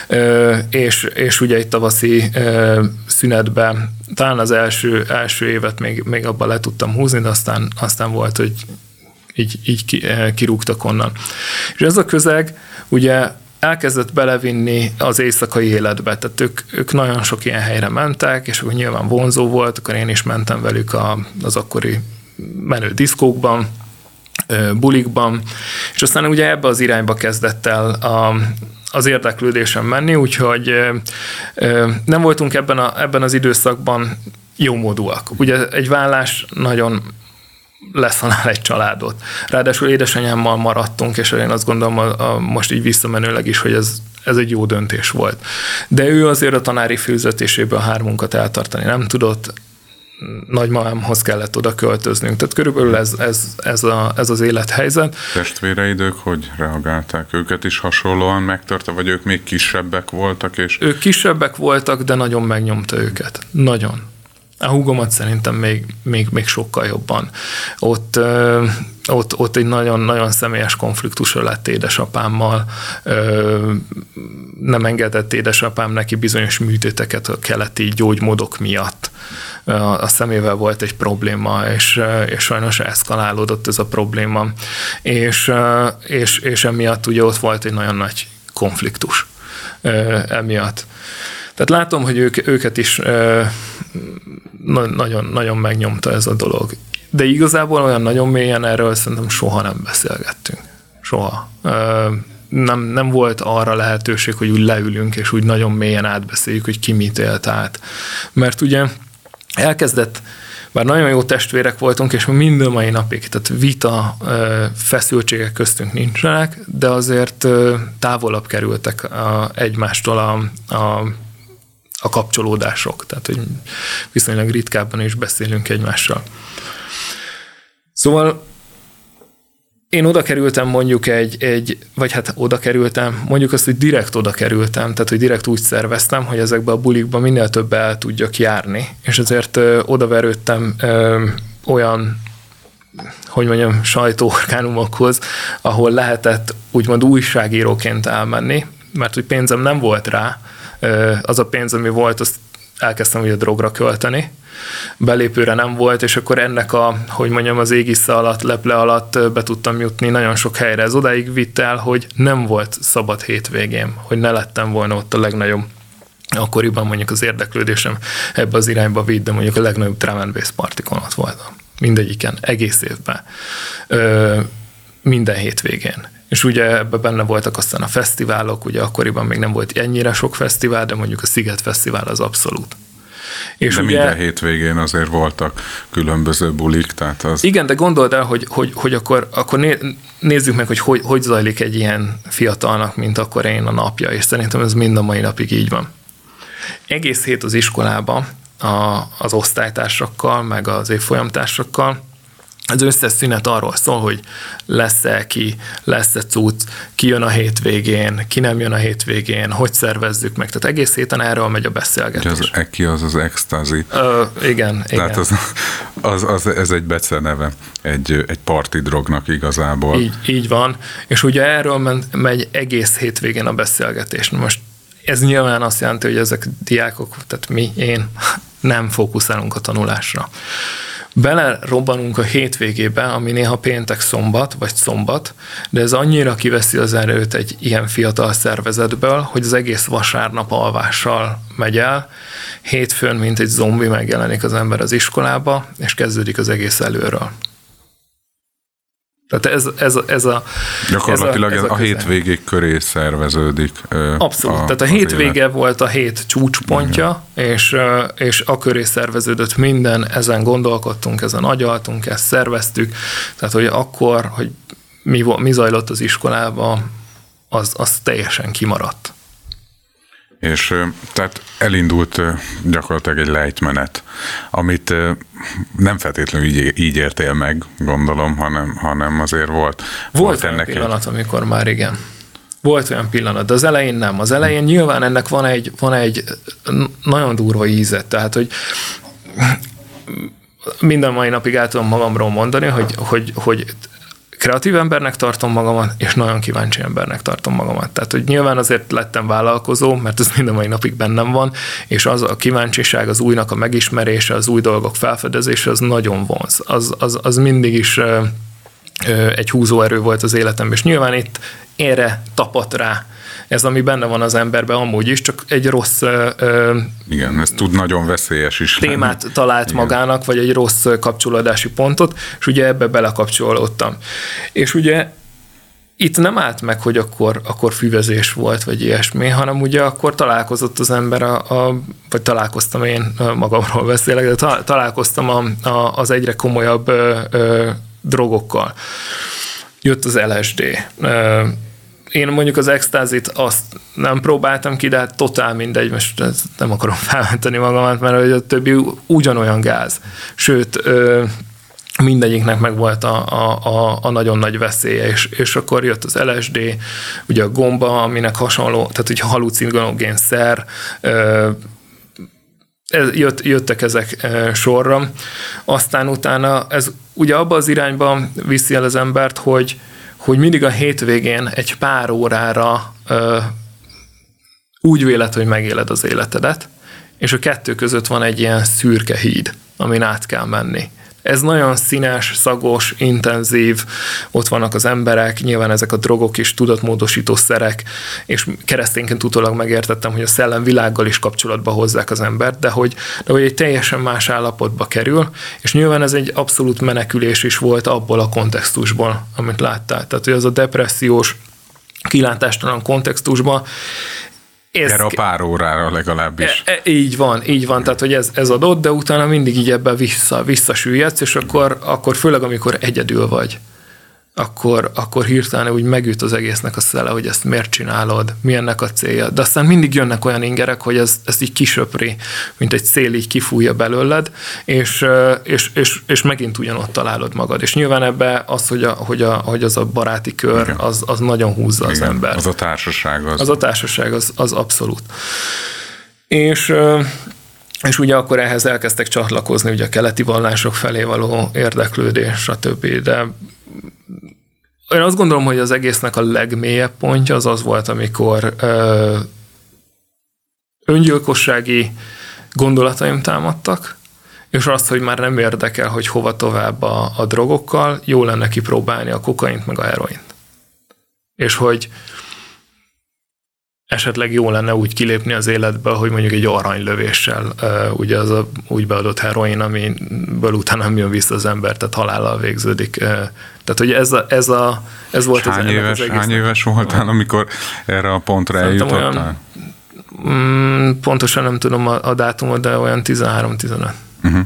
és, és ugye egy tavaszi szünetben talán az első, első évet még, még abban le tudtam húzni, de aztán, aztán volt, hogy így, így kirúgtak onnan. És ez a közeg ugye elkezdett belevinni az éjszakai életbe, tehát ők, ők nagyon sok ilyen helyre mentek, és akkor nyilván vonzó volt, akkor én is mentem velük a, az akkori menő diszkókban, bulikban, és aztán ugye ebbe az irányba kezdett el a, az érdeklődésem menni, úgyhogy nem voltunk ebben, a, ebben az időszakban jómódúak. Ugye egy vállás nagyon leszanál egy családot. Ráadásul édesanyámmal maradtunk, és én azt gondolom a, a, most így visszamenőleg is, hogy ez, ez egy jó döntés volt. De ő azért a tanári fizetéséből hármunkat eltartani nem tudott, nagymamámhoz kellett oda költöznünk. Tehát körülbelül ez, ez, ez, a, ez az élethelyzet. Testvéreidők hogy reagálták? Őket is hasonlóan megtörte, vagy ők még kisebbek voltak? És... Ők kisebbek voltak, de nagyon megnyomta őket. Nagyon. A húgomat szerintem még, még, még sokkal jobban. Ott, ö, ott, ott egy nagyon-nagyon személyes konfliktusra lett édesapámmal. Ö, nem engedett édesapám neki bizonyos műtéteket a keleti gyógymódok miatt. A, a szemével volt egy probléma, és, és sajnos eszkalálódott ez a probléma. És, és, és emiatt ugye ott volt egy nagyon nagy konfliktus ö, emiatt. Tehát látom, hogy ők, őket is ö, nagyon, nagyon megnyomta ez a dolog. De igazából olyan nagyon mélyen erről szerintem soha nem beszélgettünk. Soha. Ö, nem, nem volt arra lehetőség, hogy úgy leülünk, és úgy nagyon mélyen átbeszéljük, hogy ki mit élt át. Mert ugye elkezdett, bár nagyon jó testvérek voltunk, és minden mai napig, tehát vita, feszültségek köztünk nincsenek, de azért távolabb kerültek a, egymástól a, a, a kapcsolódások, tehát hogy viszonylag ritkábban is beszélünk egymással. Szóval én oda kerültem mondjuk egy, egy, vagy hát oda kerültem, mondjuk azt, hogy direkt oda kerültem, tehát hogy direkt úgy szerveztem, hogy ezekbe a bulikba minél több el tudjak járni, és ezért ö, odaverődtem ö, olyan, hogy mondjam, sajtóorgánumokhoz, ahol lehetett úgymond újságíróként elmenni, mert hogy pénzem nem volt rá, ö, az a pénz, ami volt, azt elkezdtem ugye drogra költeni, belépőre nem volt, és akkor ennek a, hogy mondjam, az égisze alatt, leple alatt be tudtam jutni nagyon sok helyre. Ez odáig vitt el, hogy nem volt szabad hétvégém, hogy ne lettem volna ott a legnagyobb, akkoriban mondjuk az érdeklődésem ebbe az irányba vitt, de mondjuk a legnagyobb drum and bass partikon ott voltam. Mindegyiken, egész évben. Ö, minden hétvégén. És ugye ebben benne voltak aztán a fesztiválok, ugye akkoriban még nem volt ennyire sok fesztivál, de mondjuk a Sziget Fesztivál az abszolút. És de ugye, minden hétvégén azért voltak különböző bulik, tehát az... Igen, de gondold el, hogy, hogy, hogy akkor, akkor nézzük meg, hogy, hogy hogy zajlik egy ilyen fiatalnak, mint akkor én a napja, és szerintem ez mind a mai napig így van. Egész hét az iskolában a, az osztálytársakkal, meg az évfolyamtársakkal, az összes szünet arról szól, hogy lesz-e ki, lesz-e cucc, ki jön a hétvégén, ki nem jön a hétvégén, hogy szervezzük meg. Tehát egész héten erről megy a beszélgetés. Az eki az az extázi. Ö, igen, igen. Tehát az, az, az, ez egy beceneve egy, egy parti drognak igazából. Így, így van. És ugye erről megy, megy egész hétvégén a beszélgetés. Most ez nyilván azt jelenti, hogy ezek diákok, tehát mi, én nem fókuszálunk a tanulásra. Belerobbanunk a hétvégébe, ami néha péntek szombat, vagy szombat, de ez annyira kiveszi az erőt egy ilyen fiatal szervezetből, hogy az egész vasárnap alvással megy el, hétfőn, mint egy zombi megjelenik az ember az iskolába, és kezdődik az egész előről. Tehát ez, ez, ez a... Gyakorlatilag ez a, ez a, a hétvégék köré szerveződik. Abszolút. A, Tehát a hétvége élet. Volt a hét csúcspontja, és, és a köré szerveződött minden, ezen gondolkodtunk, ezen agyaltunk, ezt szerveztük. Tehát, hogy akkor, hogy mi, mi zajlott az iskolában, az, az teljesen kimaradt. És tehát elindult gyakorlatilag egy lejtmenet, amit nem feltétlenül így, így értél meg, gondolom, hanem, hanem azért volt. Volt, volt olyan pillanat, egy... amikor már igen. Volt olyan pillanat, de az elején nem. Az elején nyilván ennek van egy, van egy nagyon durva íze, tehát, hogy minden mai napig el tudom magamról mondani, hogy, hogy, hogy kreatív embernek tartom magamat, és nagyon kíváncsi embernek tartom magamat. Tehát, hogy nyilván azért lettem vállalkozó, mert ez minden mai napig bennem van, és az a kíváncsiság, az újnak a megismerése, az új dolgok felfedezése, az nagyon vonz. Az, az, az mindig is ö, ö, egy húzóerő volt az életemben, és nyilván itt erre tapadt rá ez, ami benne van az emberben amúgy is, csak egy rossz ö, igen, ez tud nagyon veszélyes is témát lenni. talált igen. magának, vagy egy rossz kapcsolódási pontot, és ugye ebbe belekapcsolódtam. És ugye itt nem állt meg, hogy akkor, akkor füvezés volt, vagy ilyesmi, hanem ugye akkor találkozott az ember, a, a, vagy találkoztam én, magamról beszélek, de ta, találkoztam a, a, az egyre komolyabb ö, ö, drogokkal. Jött az el es dé. Ö, Én mondjuk az extázit azt nem próbáltam ki, de hát totál mindegy, most nem akarom felmenteni magamat, mert a többi ugyanolyan gáz. Sőt, mindegyiknek meg volt a, a, a nagyon nagy veszélye, és, és akkor jött az el es dé, ugye a gomba, aminek hasonló, tehát ugye halucinogén szer, jött, jöttek ezek sorra. Aztán utána ez ugye abba az irányba viszi el az embert, hogy hogy mindig a hétvégén egy pár órára ö, úgy véled, hogy megéled az életedet, és a kettő között van egy ilyen szürke híd, amin át kell menni. Ez nagyon színes, szagos, intenzív, ott vannak az emberek, nyilván ezek a drogok is, tudatmódosító szerek, és keresztényként utólag megértettem, hogy a szellemvilággal is kapcsolatba hozzák az embert, de hogy, de hogy egy teljesen más állapotba kerül, és nyilván ez egy abszolút menekülés is volt abból a kontextusból, amit láttál. Tehát, hogy az a depressziós, kilátástalan kontextusban. Erre a pár órára legalábbis. E, e, így van, így van, tehát hogy ez, ez adott, de utána mindig így ebben vissza, visszasüllyedsz, és akkor, akkor főleg amikor egyedül vagy, akkor, akkor hirtelen úgy megüt az egésznek a szele, hogy ezt miért csinálod, mi ennek a célja. De aztán mindig jönnek olyan ingerek, hogy ez, ezt így kisöpri, mint egy szél így kifújja belőled, és, és, és, és megint ugyanott találod magad. És nyilván ebbe az, hogy, a, hogy, a, hogy az a baráti kör, az, az nagyon húzza az Igen, ember. Az a társaság. Az, az a társaság, az, az abszolút. És... És ugye akkor ehhez elkezdtek csatlakozni ugye a keleti vallások felé való érdeklődés, stb. De én azt gondolom, hogy az egésznek a legmélyebb pontja az az volt, amikor ö, öngyilkossági gondolataim támadtak, és azt, hogy már nem érdekel, hogy hova tovább a, a drogokkal, jó lenne kipróbálni a kokaint meg a heroint. És hogy esetleg jó lenne úgy kilépni az életbe, hogy mondjuk egy aranylövéssel, uh, ugye az a úgy beadott heroin, amiből utána nem jön vissza az ember, tehát halállal végződik. Uh, tehát, hogy ez, a, ez, a, ez volt hány az, éves, az hány éves voltál, amikor erre a pontra Szerintem eljutottál? Olyan, mm, pontosan nem tudom a, a dátumot, de olyan tizenhárom-tizenöt. Uh-huh.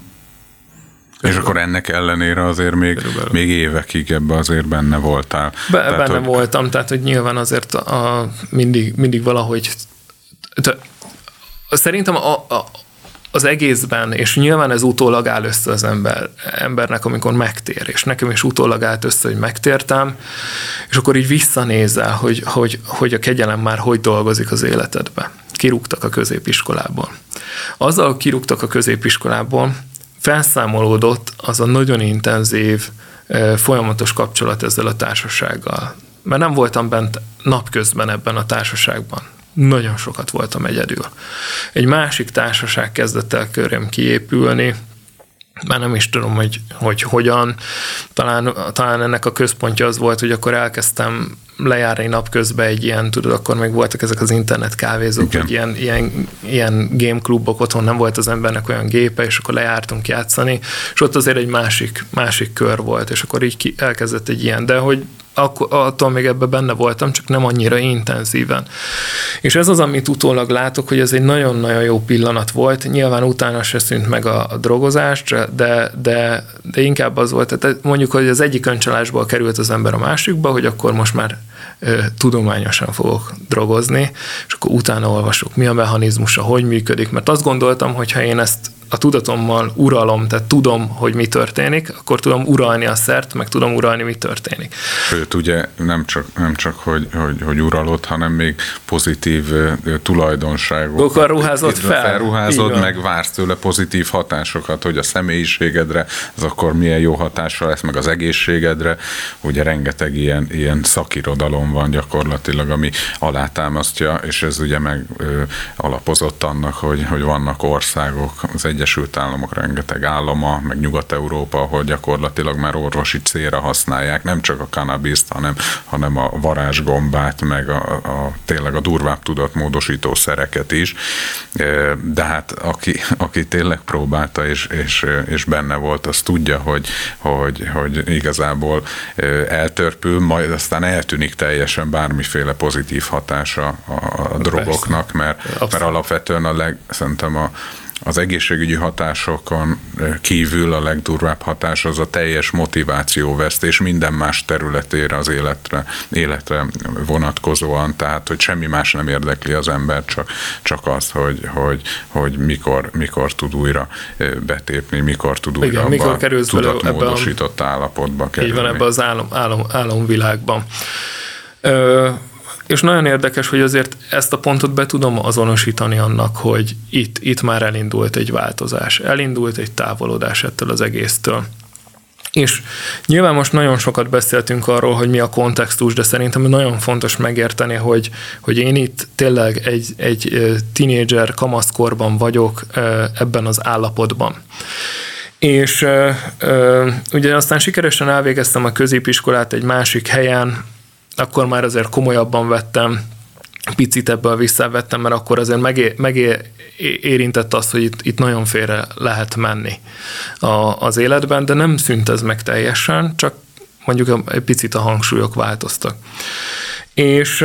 És akkor ennek ellenére azért még, még évekig ebbe azért benne voltál. Be, tehát, benne hogy... voltam, tehát hogy nyilván azért a, mindig, mindig valahogy te, szerintem a, a, az egészben, és nyilván ez utólag áll össze az ember, embernek, amikor megtér, és nekem is utólag állt össze, hogy megtértem, és akkor így visszanézel, hogy, hogy, hogy a kegyelem már hogy dolgozik az életedbe. Kirúgtak a középiskolából. Azzal kirúgtak a középiskolából, felszámolódott az a nagyon intenzív, folyamatos kapcsolat ezzel a társasággal. Mert nem voltam bent napközben ebben a társaságban. Nagyon sokat voltam egyedül. Egy másik társaság kezdett el körém kiépülni, már nem is tudom, hogy, hogy hogyan. Talán, talán ennek a központja az volt, hogy akkor elkezdtem lejárni napközben egy ilyen, tudod, akkor még voltak ezek az internet kávézók, hogy ilyen, ilyen, ilyen game klubok, otthon nem volt az embernek olyan gépe, és akkor lejártunk játszani, és ott azért egy másik, másik kör volt, és akkor így ki, elkezdett egy ilyen, de hogy akkor, attól még ebben benne voltam, csak nem annyira intenzíven. És ez az, amit utólag látok, hogy ez egy nagyon-nagyon jó pillanat volt. Nyilván utána se szűnt meg a, a drogozás, de, de, de inkább az volt, tehát mondjuk, hogy az egyik öncsalásból került az ember a másikba, hogy akkor most már ö, tudományosan fogok drogozni, és akkor utána olvasok, mi a mechanizmusa, hogy működik, mert azt gondoltam, hogy ha én ezt a tudatommal uralom, tehát tudom, hogy mi történik, akkor tudom uralni a szert, meg tudom uralni, mi történik. Sőt, ugye nem csak, nem csak hogy, hogy, hogy uralod, hanem még pozitív uh, tulajdonságokat ruházott fel. felruházod, meg vársz tőle pozitív hatásokat, hogy a személyiségedre, az akkor milyen jó hatása lesz, meg az egészségedre. Ugye rengeteg ilyen, ilyen szakirodalom van gyakorlatilag, ami alátámasztja, és ez ugye meg uh, alapozott annak, hogy, hogy vannak országok, az Egyesült Államok rengeteg állama, meg Nyugat-Európa, ahol gyakorlatilag már orvosi célra használják, nem csak a kannabiszt, hanem, hanem a varázsgombát, meg a, a, tényleg a durvább tudatmódosító szereket is. De hát aki, aki tényleg próbálta, és, és, és benne volt, az tudja, hogy, hogy, hogy igazából eltörpül, majd aztán eltűnik teljesen bármiféle pozitív hatása a, a drogoknak, mert, mert alapvetően a leg, szerintem a az egészségügyi hatásokon kívül a legdurvább hatás az a teljes motivációvesztés minden más területére az életre, életre vonatkozóan, tehát hogy semmi más nem érdekli az ember, csak, csak az, hogy, hogy, hogy mikor, mikor tud újra betépni, mikor tud újra igen, mikor kerülsz tudatmódosított állapotba kerülni. Így van, ebbe az álom, álom, álomvilágban. Ö, És nagyon érdekes, hogy azért ezt a pontot be tudom azonosítani annak, hogy itt, itt már elindult egy változás, elindult egy távolodás ettől az egésztől. És nyilván most nagyon sokat beszéltünk arról, hogy mi a kontextus, de szerintem nagyon fontos megérteni, hogy, hogy én itt tényleg egy, egy tínédzser kamaszkorban vagyok ebben az állapotban. És ugye aztán sikeresen elvégeztem a középiskolát egy másik helyen, akkor már azért komolyabban vettem, picit ebből visszavettem, mert akkor azért megé, megérintett azt, hogy itt, itt nagyon félre lehet menni a, az életben, de nem szűnt ez meg teljesen, csak mondjuk egy picit a hangsúlyok változtak. És,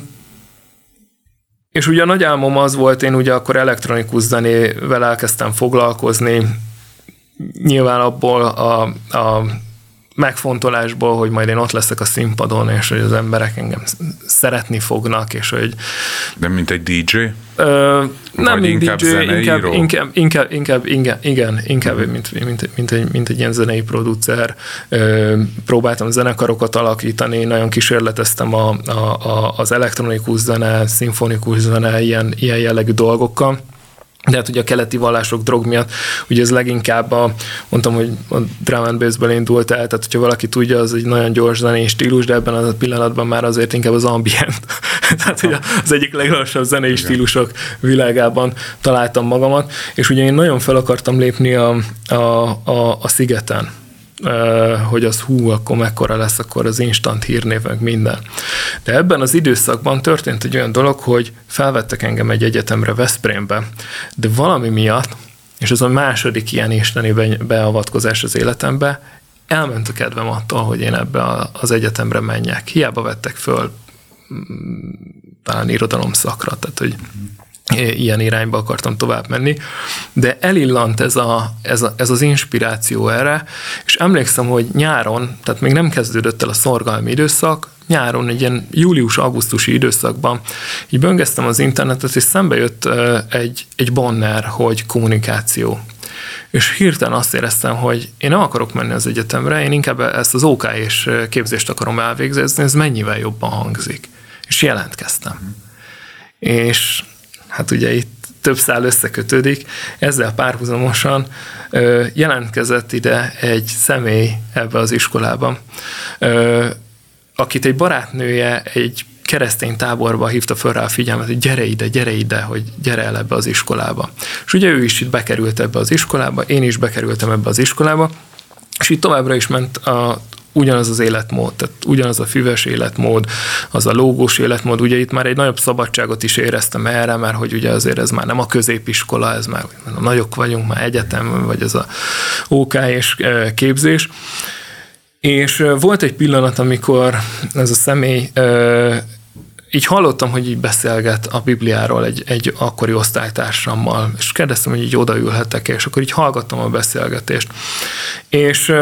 és ugye a nagy álmom az volt, én ugye akkor elektronikus zenével elkezdtem foglalkozni, nyilván abból a, a megfontolásból, hogy majd én ott leszek a színpadon, és hogy az emberek engem szeretni fognak, és hogy... De mint egy dé dzsé? Ö, nem mint dé dzsé, inkább, inkább, inkább, inkább, igen, igen, inkább mint, mint, mint, egy, mint egy ilyen zenei producer. Ö, próbáltam zenekarokat alakítani, nagyon kísérleteztem a, a, a, az elektronikus zene, szimfonikus zene, ilyen, ilyen jellegű dolgokkal. De hát ugye a keleti vallások drog miatt, ugye ez leginkább a, mondtam, hogy a drum and bass-ből indult el, tehát hogyha valaki tudja, az egy nagyon gyors zenei stílus, de ebben a pillanatban már azért inkább az ambient. Tehát ugye az egyik leglassabb zenei stílusok világában találtam magamat, és ugye én nagyon fel akartam lépni a, a, a, a szigeten, hogy az hú, akkor mekkora lesz, akkor az instant hírnév, meg minden. De ebben az időszakban történt egy olyan dolog, hogy felvettek engem egy egyetemre Veszprémbe, de valami miatt, és ez a második ilyen isteni beavatkozás az életembe, elment a kedvem attól, hogy én ebbe az egyetemre menjek. Hiába vettek föl talán irodalomszakra, tehát hogy ilyen irányba akartam tovább menni, de elillant ez, a, ez, a, ez az inspiráció erre, és emlékszem, hogy nyáron, tehát még nem kezdődött el a szorgalmi időszak, nyáron, egy ilyen július-augusztusi időszakban így böngesztem az internetet, és szembe jött egy, egy banner, hogy kommunikáció. És hirtelen azt éreztem, hogy én nem akarok menni az egyetemre, én inkább ezt az ó ká és képzést akarom elvégezni, ez mennyivel jobban hangzik. És jelentkeztem. És hát ugye itt több szál összekötődik, ezzel párhuzamosan ö, jelentkezett ide egy személy ebbe az iskolában, ö, akit egy barátnője egy keresztény táborba hívta föl rá a figyelmet, hogy gyere ide, gyere ide, hogy gyere el ebbe az iskolába. És ugye ő is itt bekerült ebbe az iskolába, én is bekerültem ebbe az iskolába, és itt továbbra is ment a ugyanaz az életmód, tehát ugyanaz a füves életmód, az a lógós életmód, ugye itt már egy nagyobb szabadságot is éreztem erre, mert hogy ugye azért ez már nem a középiskola, ez már nagyok vagyunk, már egyetem, vagy ez a ó ká és képzés. És volt egy pillanat, amikor ez a személy, így hallottam, hogy így beszélget a Bibliáról egy, egy akkori osztálytársammal, és kérdeztem, hogy így odaülhetek, és akkor így hallgattam a beszélgetést. És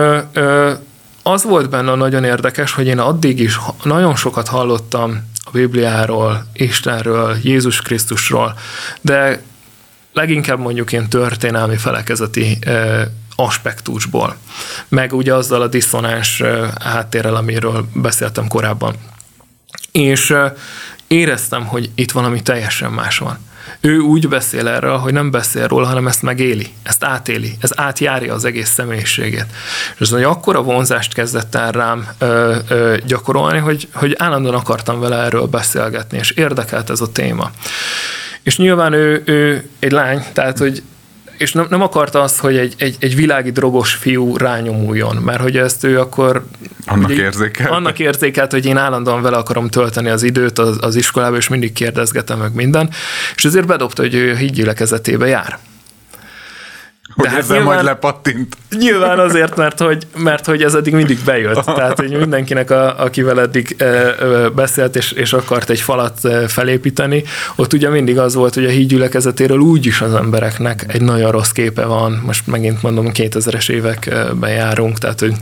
az volt benne nagyon érdekes, hogy én addig is nagyon sokat hallottam a Bibliáról, Istenről, Jézus Krisztusról, de leginkább mondjuk én történelmi felekezeti aspektusból, meg ugye azzal a diszonáns háttérrel, amiről beszéltem korábban. És éreztem, hogy itt valami teljesen más van. Ő úgy beszél erről, hogy nem beszél róla, hanem ezt megéli, ezt átéli, ez átjárja az egész személyiségét. És ez egy akkora vonzást kezdett el rám ö, ö, gyakorolni, hogy, hogy állandóan akartam vele erről beszélgetni, és érdekelt ez a téma. És nyilván ő, ő egy lány, tehát hogy és nem, nem akarta azt, hogy egy, egy, egy világi drogos fiú rányomuljon, mert hogy ezt ő akkor... Annak érzékelt? Annak érzékelt, hogy én állandóan vele akarom tölteni az időt az, az iskolába, és mindig kérdezgetem meg minden, és ezért bedobta, hogy ő a hídgyülekezetébe jár. Hogy ezzel nyilván, majd lepattint. Nyilván azért, mert hogy, mert hogy ez eddig mindig bejött. Tehát, hogy mindenkinek, a, akivel eddig e, e, beszélt és, és akart egy falat e, felépíteni, ott ugye mindig az volt, hogy a hídgyülekezetéről úgyis az embereknek egy nagyon rossz képe van. Most megint mondom, kétezres években járunk, tehát, hogy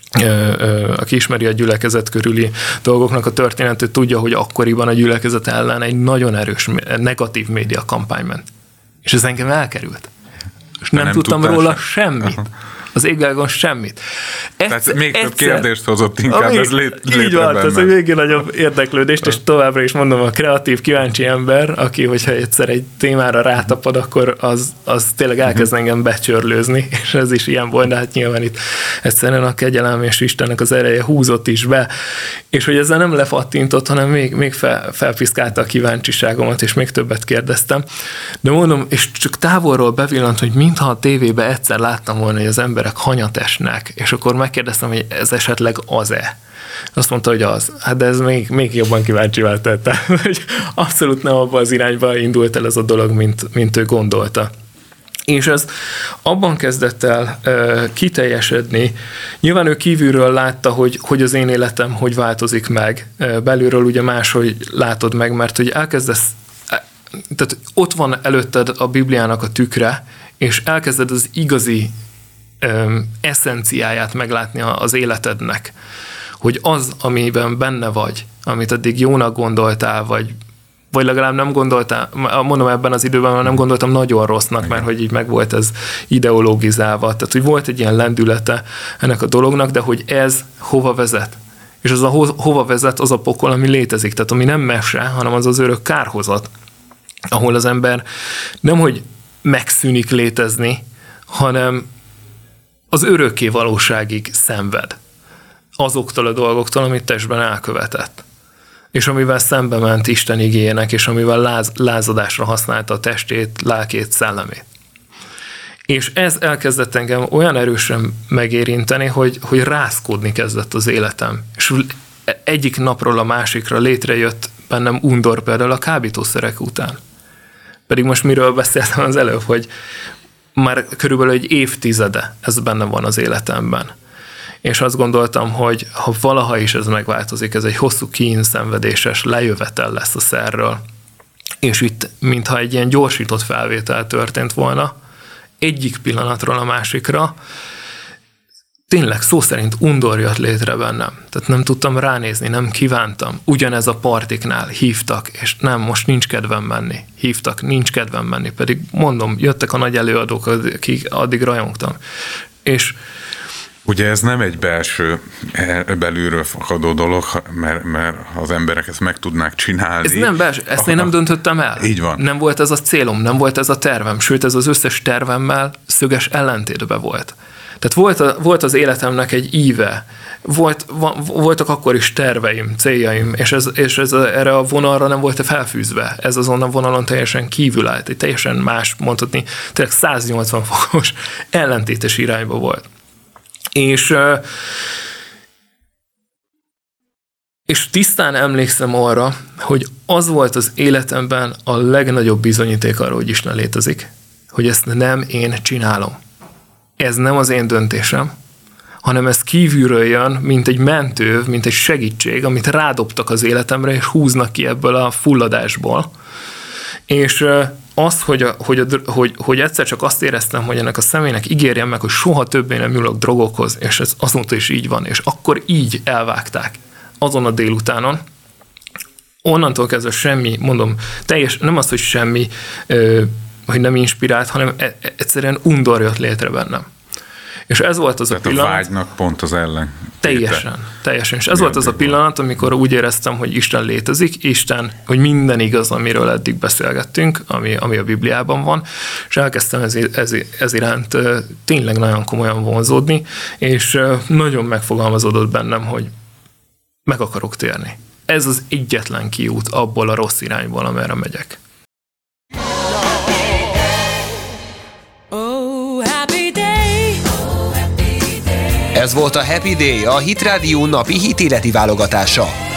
aki ismeri a gyülekezet körüli dolgoknak a történetét, tudja, hogy akkoriban a gyülekezet ellen egy nagyon erős negatív média kampány ment. És ez engem elkerült. És nem, nem tudtam róla sem. semmit. Aha. Az égvágon semmit. Ezt, tehát még egyszer, több kérdést hozott inkább, még, ez lét, létre így van, ez egy még nagyobb érdeklődést, és továbbra is mondom, a kreatív, kíváncsi ember, aki, hogyha egyszer egy témára rátapad, akkor az, az tényleg elkezd engem becsörlőzni, és ez is ilyen volt, de hát nyilván itt egyszerűen a kegyelem és Istennek az ereje húzott is be, és hogy ezzel nem lefattintott, hanem még, még fel, felpiszkálta a kíváncsiságomat, és még többet kérdeztem. De mondom, és csak távolról bevillant, hogy mintha a tévébe egyszer láttam volna, hogy az emberek hanyat esnek, és akkor megkérdeztem, hogy ez esetleg az-e. Azt mondta, hogy az. Hát de ez még, még jobban kíváncsivá tette, hogy abszolút nem abban az irányba indult el ez a dolog, mint, mint ő gondolta. És ez abban kezdett el uh, kiteljesedni. Nyilván ő kívülről látta, hogy, hogy az én életem hogy változik meg. Uh, belülről ugye máshogy látod meg, mert hogy elkezdesz, tehát ott van előtted a Bibliának a tükre, és elkezded az igazi um, eszenciáját meglátni az életednek. Hogy az, amiben benne vagy, amit addig jónak gondoltál, vagy vagy legalább nem gondoltam, mondom ebben az időben, mert nem gondoltam nagyon rossznak, mert hogy így meg volt ez ideologizálva. Tehát, hogy volt egy ilyen lendülete ennek a dolognak, de hogy ez hova vezet. És az a ho- hova vezet, az a pokol, ami létezik. Tehát, ami nem mese, hanem az az örök kárhozat, ahol az ember nemhogy megszűnik létezni, hanem az örökké valóságig szenved azoktól a dolgoktól, amit testben elkövetett. És amivel szembe ment Isten igéjének, és amivel láz, lázadásra használta a testét, lelkét, szellemét. És ez elkezdett engem olyan erősen megérinteni, hogy, hogy rázkódni kezdett az életem. És egyik napról a másikra létrejött bennem undor például a kábítószerek után. Pedig most miről beszéltem az előbb, hogy már körülbelül egy évtizede ez benne van az életemben. És azt gondoltam, hogy ha valaha is ez megváltozik, ez egy hosszú kínszenvedéses lejövetel lesz a szerről. És itt, mintha egy ilyen gyorsított felvétel történt volna, egyik pillanatról a másikra, tényleg szó szerint undor jött létre bennem. Tehát nem tudtam ránézni, nem kívántam. Ugyanez a partiknál hívtak, és nem, most nincs kedvem menni. Hívtak, nincs kedvem menni. Pedig mondom, jöttek a nagy előadók, akik addig rajongtam. És ugye ez nem egy belső, belülről fakadó dolog, mert, mert az emberek ezt meg tudnák csinálni. Ez nem belső, ezt én nem döntöttem el. Így van. Nem volt ez a célom, nem volt ez a tervem, sőt ez az összes tervemmel szöges ellentétben volt. Tehát volt, a, volt az életemnek egy íve, volt, voltak akkor is terveim, céljaim, és, ez, és ez a, erre a vonalra nem volt felfűzve. Ez azon a vonalon teljesen kívül állt, egy teljesen más, mondhatni, tényleg száznyolcvan fokos ellentétes irányba volt. És, és tisztán emlékszem arra, hogy az volt az életemben a legnagyobb bizonyíték arra, hogy Isten létezik, hogy ezt nem én csinálom. Ez nem az én döntésem, hanem ez kívülről jön, mint egy mentő, mint egy segítség, amit rádobtak az életemre, és húznak ki ebből a fulladásból. És az, hogy, a, hogy, a, hogy, hogy egyszer csak azt éreztem, hogy ennek a személynek ígérjem meg, hogy soha többé nem nyúlok drogokhoz, és ez azóta is így van, és akkor így elvágták azon a délutánon. Onnantól kezdve semmi, mondom, teljes, nem az, hogy semmi, hogy nem inspirált, hanem egyszerűen undor jött létre bennem. És ez volt az Tehát a pillanat. a vágynak pont az ellen. Teljesen, teljesen. És ez volt az a pillanat, amikor úgy éreztem, hogy Isten létezik, Isten, hogy minden igaz, amiről eddig beszélgettünk, ami, ami a Bibliában van, és elkezdtem ez, ez, ez iránt tényleg nagyon komolyan vonzódni, és nagyon megfogalmazódott bennem, hogy meg akarok térni. Ez az egyetlen kiút abból a rossz irányból, amerre megyek. Ez volt a Happy Day, a Hit Radio napi hitéleti válogatása.